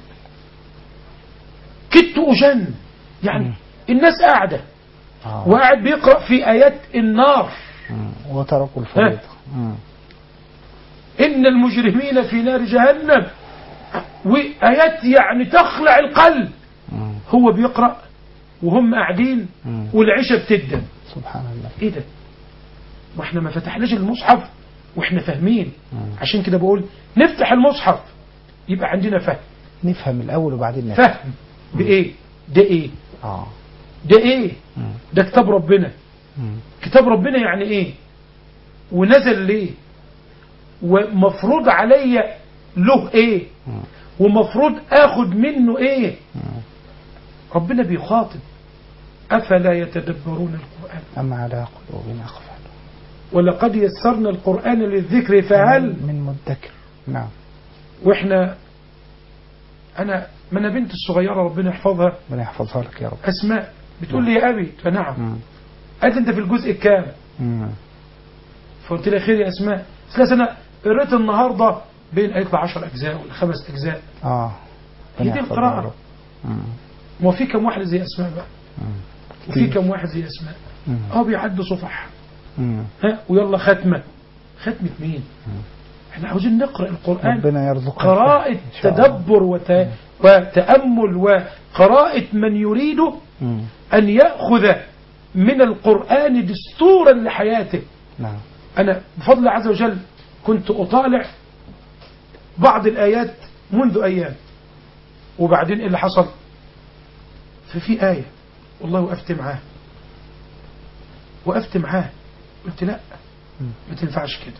كدت أجن يعني. مم. الناس قاعدة آه. وقاعد بيقرأ في آيات النار. مم. وتركوا الفريضة. مم. إن المجرمين في نار جهنم، وآيات يعني تخلع القلب. مم. هو بيقرأ وهم قاعدين مم. والعشاء بتدن. سبحان الله. إيه ده؟ واحنا ما فتحناش المصحف واحنا فاهمين. مم. عشان كده بقول نفتح المصحف يبقى عندنا فهم. نفهم الأول وبعدين نفهم. فهم بإيه؟ ده إيه؟ آه. ده إيه؟ مم. ده كتاب ربنا. مم. كتاب ربنا يعني إيه؟ ونزل ليه؟ ومفروض عليا له إيه؟ مم. ومفروض آخد منه إيه؟ مم. ربنا بيخاطب، أفلا يتدبرون القرآن أم على قلوب أقفالها ولقد يسرنا القرآن للذكر فهل من مدكر. نعم. وإحنا أنا من أنا بنت الصغيرة ربنا يحفظها، ربنا يحفظها لك يا رب. أسماء بتقول لي يا أبي، فنعم. مم. قالت أنت في الجزء الكام؟ مم. فقلت لها خير يا أسماء. ثلاث أنا قريت النهاردة بين قريت عشر أجزاء ولا خمس أجزاء. اه هي دي القراءة. ما في كم واحد زي أسماء بقى، وفي كم واحد زي أسماء أهو بيعدوا صفح، ها ويلا ختمة. ختمة مين؟ احنا عاوزين نقرأ القرآن ربنا يرزقنا قراءة تدبر وت... وتأمل، وقراءة من يريد أن يأخذ من القرآن دستورا لحياته. نعم. أنا بفضل الله عز وجل كنت أطالع بعض الآيات منذ أيام، وبعدين إيه اللي حصل؟ ففي آية والله وقفت معاه وقفت معاه قلت لا ما تنفعش كده،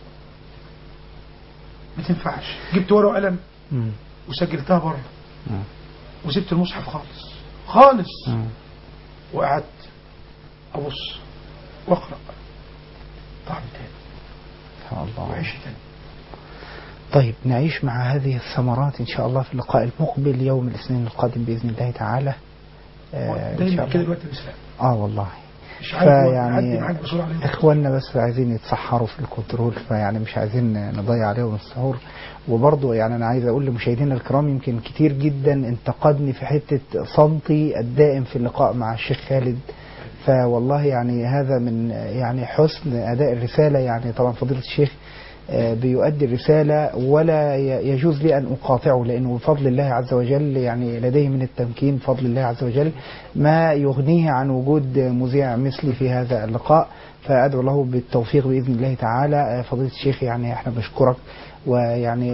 ما تنفعش. جبت ورقة وقلم وسجلتها بره وسبت المصحف خالص خالص، وقعدت أبص واقرأ طعم تاني وعيش تاني. طيب نعيش مع هذه الثمرات إن شاء الله في اللقاء المقبل يوم الاثنين القادم بإذن الله تعالى. آه دايما كده الوقت بيسرق. اه والله. فيعني اخواننا بس عايزين يتسحروا في الكنترول، فيعني مش عايزين نضيع عليهم السحور. وبرضه يعني انا عايز اقول لمشاهدينا الكرام يمكن كتير جدا انتقدني في حته صمتي الدائم في اللقاء مع الشيخ خالد، فوالله يعني هذا من يعني حسن اداء الرساله. يعني طبعا فضيله الشيخ بيؤدي الرسالة ولا يجوز لي أن أقاطعه، لأنه بفضل الله عز وجل يعني لديه من التمكين بفضل الله عز وجل ما يغنيه عن وجود مذيع مثلي في هذا اللقاء. فأدعو له بالتوفيق بإذن الله تعالى. فضيلة الشيخ يعني احنا بنشكرك، ويعني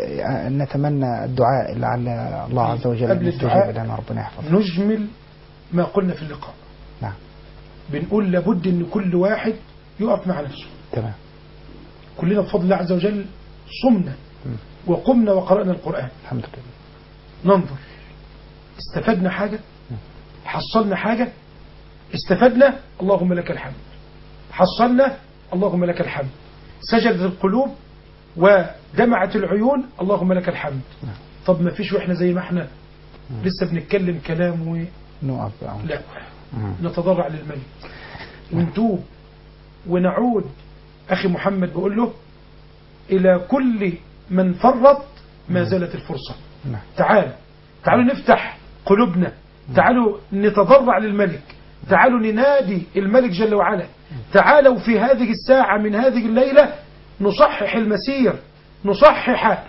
نتمنى الدعاء لعل الله عز وجل قبل الدعاء لنا ربنا يحفظه. نجمل ما قلنا في اللقاء. نعم. بنقول لابد أن كل واحد يقف مع نفسه. تمام. كلنا بفضل الله عز وجل صمنا وقمنا وقرأنا القرآن الحمد لله. ننظر استفدنا حاجة، حصلنا حاجة، استفدنا اللهم لك الحمد، حصلنا اللهم لك الحمد، سجدت القلوب ودمعت العيون اللهم لك الحمد. طب ما فيش واحنا زي ما احنا لسه بنتكلم كلام و... نقف لا نتضرع للملك ونتوب ونعود. أخي محمد بقول له إلى كل من فرط ما زالت الفرصة. تعالوا تعالوا نفتح قلوبنا، تعالوا نتضرع للملك، تعالوا ننادي الملك جل وعلا، تعالوا في هذه الساعة من هذه الليلة نصحح المسير، نصحح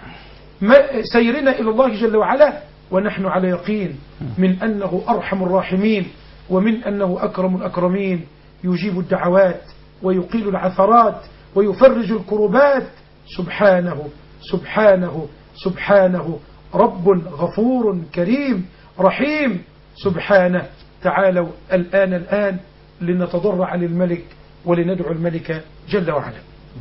سيرنا إلى الله جل وعلا ونحن على يقين من أنه أرحم الراحمين، ومن أنه أكرم الأكرمين، يجيب الدعوات ويقيل العثرات ويفرج الكربات. سبحانه سبحانه سبحانه رب غفور كريم رحيم سبحانه. تعالوا الآن الآن لنتضرع للملك ولندعو الملك جل وعلا.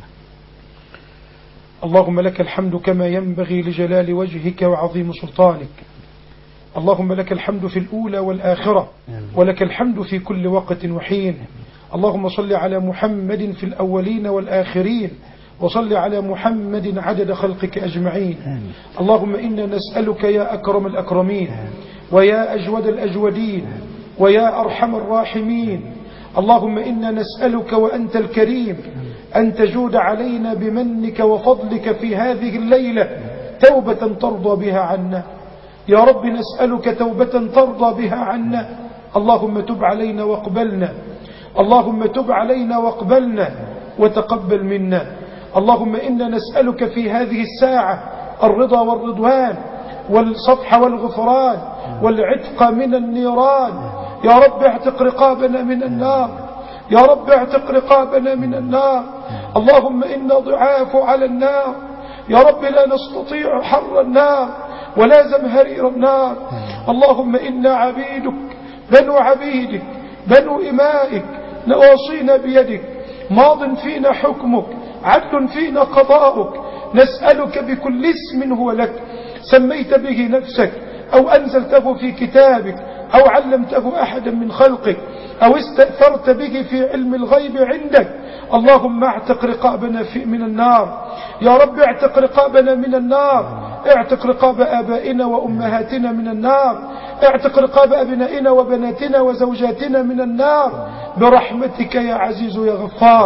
اللهم لك الحمد كما ينبغي لجلال وجهك وعظيم سلطانك. اللهم لك الحمد في الأولى والآخرة، ولك الحمد في كل وقت وحين. اللهم صل على محمد في الأولين والآخرين، وصل على محمد عدد خلقك أجمعين. اللهم إنا نسألك يا أكرم الأكرمين ويا أجود الأجودين ويا أرحم الراحمين، اللهم إنا نسألك وأنت الكريم أن تجود علينا بمنك وفضلك في هذه الليلة توبة ترضى بها عنا. يا رب نسألك توبة ترضى بها عنا. اللهم تب علينا واقبلنا، اللهم تب علينا واقبلنا وتقبل منا. اللهم إنا نسألك في هذه الساعة الرضا والرضوان والصفح والغفران والعتق من النيران. يا رب اعتق رقابنا من النار، يا رب اعتق رقابنا من النار. اللهم إنا ضعاف على النار، يا رب لا نستطيع حر النار ولا زمهرير النار. اللهم إنا عبيدك بنو عبيدك بنو إمائك، نواصينا بيدك، ماض فينا حكمك، عدل فينا قضاؤك. نسألك بكل اسم هو لك سميت به نفسك أو أنزلته في كتابك أو علمته أحدا من خلقك أو استأثرت به في علم الغيب عندك. اللهم اعتق رقابنا في من النار، يا رب اعتق رقابنا من النار، اعتق رقاب آبائنا وأمهاتنا من النار، اعتق رقاب أبنائنا وبناتنا وزوجاتنا من النار برحمتك يا عزيز يا غفار.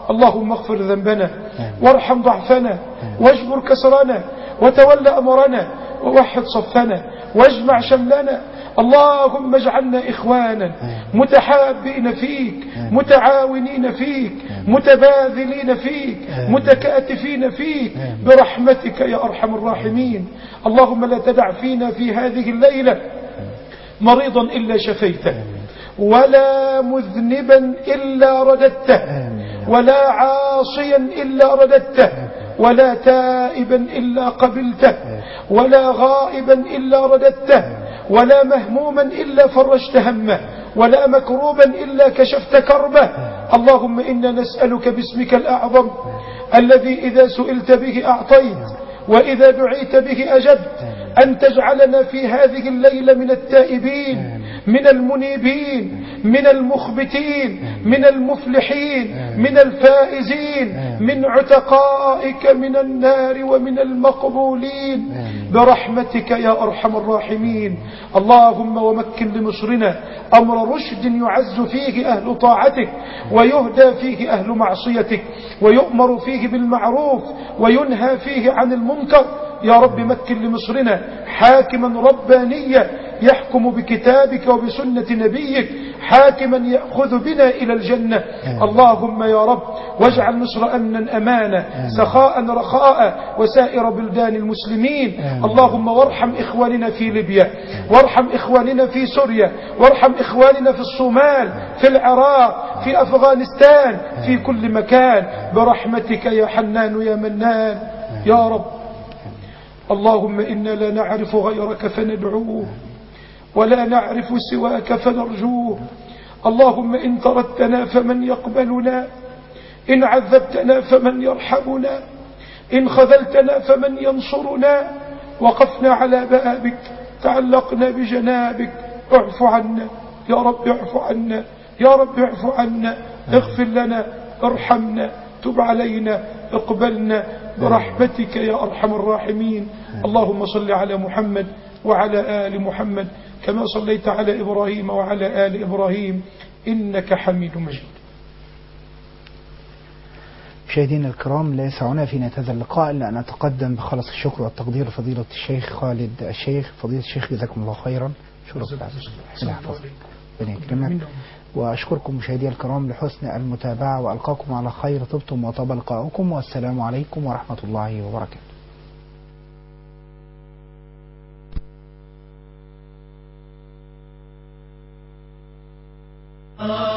اللهم اغفر ذنبنا وارحم ضعفنا واجبر كسرنا وتول أمرنا ووحد صفنا واجمع شملنا. اللهم اجعلنا إخوانا متحابين فيك متعاونين فيك متباذلين فيك متكاتفين فيك برحمتك يا أرحم الراحمين. اللهم لا تدع فينا في هذه الليلة مريضا إلا شفيته ولا مذنبا إلا رددته ولا عاصيا إلا رددته ولا تائبا إلا قبلته ولا غائبا إلا رددته ولا مهموما إلا فرجت همه ولا مكروبا إلا كشفت كربه. اللهم إنا نسألك باسمك الأعظم الذي إذا سئلت به أعطيت وإذا دعيت به أجبت أن تجعلنا في هذه الليلة من التائبين من المنيبين من المخبتين من المفلحين من الفائزين من عتقائك من النار ومن المقبولين برحمتك يا أرحم الراحمين. اللهم ومكن لمصرنا أمر رشد يعز فيه أهل طاعتك ويهدى فيه أهل معصيتك ويؤمر فيه بالمعروف وينهى فيه عن المنكر. يا رب مكن لمصرنا حاكما ربانيا يحكم بكتابك وبسنة نبيك حاكما يأخذ بنا إلى الجنة. اللهم يا رب واجعل مصر أمنا أمانا سخاء رخاء وسائر بلدان المسلمين. اللهم وارحم إخواننا في ليبيا وارحم إخواننا في سوريا وارحم إخواننا في الصومال في العراق في أفغانستان في كل مكان برحمتك يا حنان يا منان يا رب. اللهم إنا لا نعرف غيرك فندعوه ولا نعرف سواك فنرجوه. اللهم إن طردتنا فمن يقبلنا إن عذبتنا فمن يرحمنا إن خذلتنا فمن ينصرنا. وقفنا على بابك تعلقنا بجنابك اعف عنا يا رب اعف عنا يا رب اعف عنا اغفر لنا ارحمنا تب علينا اقبلنا برحمتك يا أرحم الراحمين. اللهم صل على محمد وعلى آل محمد كما صليت على إبراهيم وعلى آل إبراهيم إنك حميد مجيد. مشاهدينا الكرام لا يسعنا في نهاية هذا اللقاء إلا أن أتقدم بخلص الشكر والتقدير لفضيلة الشيخ خالد الشيخ. فضيلة الشيخ جزاكم الله خيرا. شكرا لكم وأشكركم مشاهدي الكرام لحسن المتابعة وألقاكم على خير. طبتم وطاب لقاؤكم والسلام عليكم ورحمة الله وبركاته.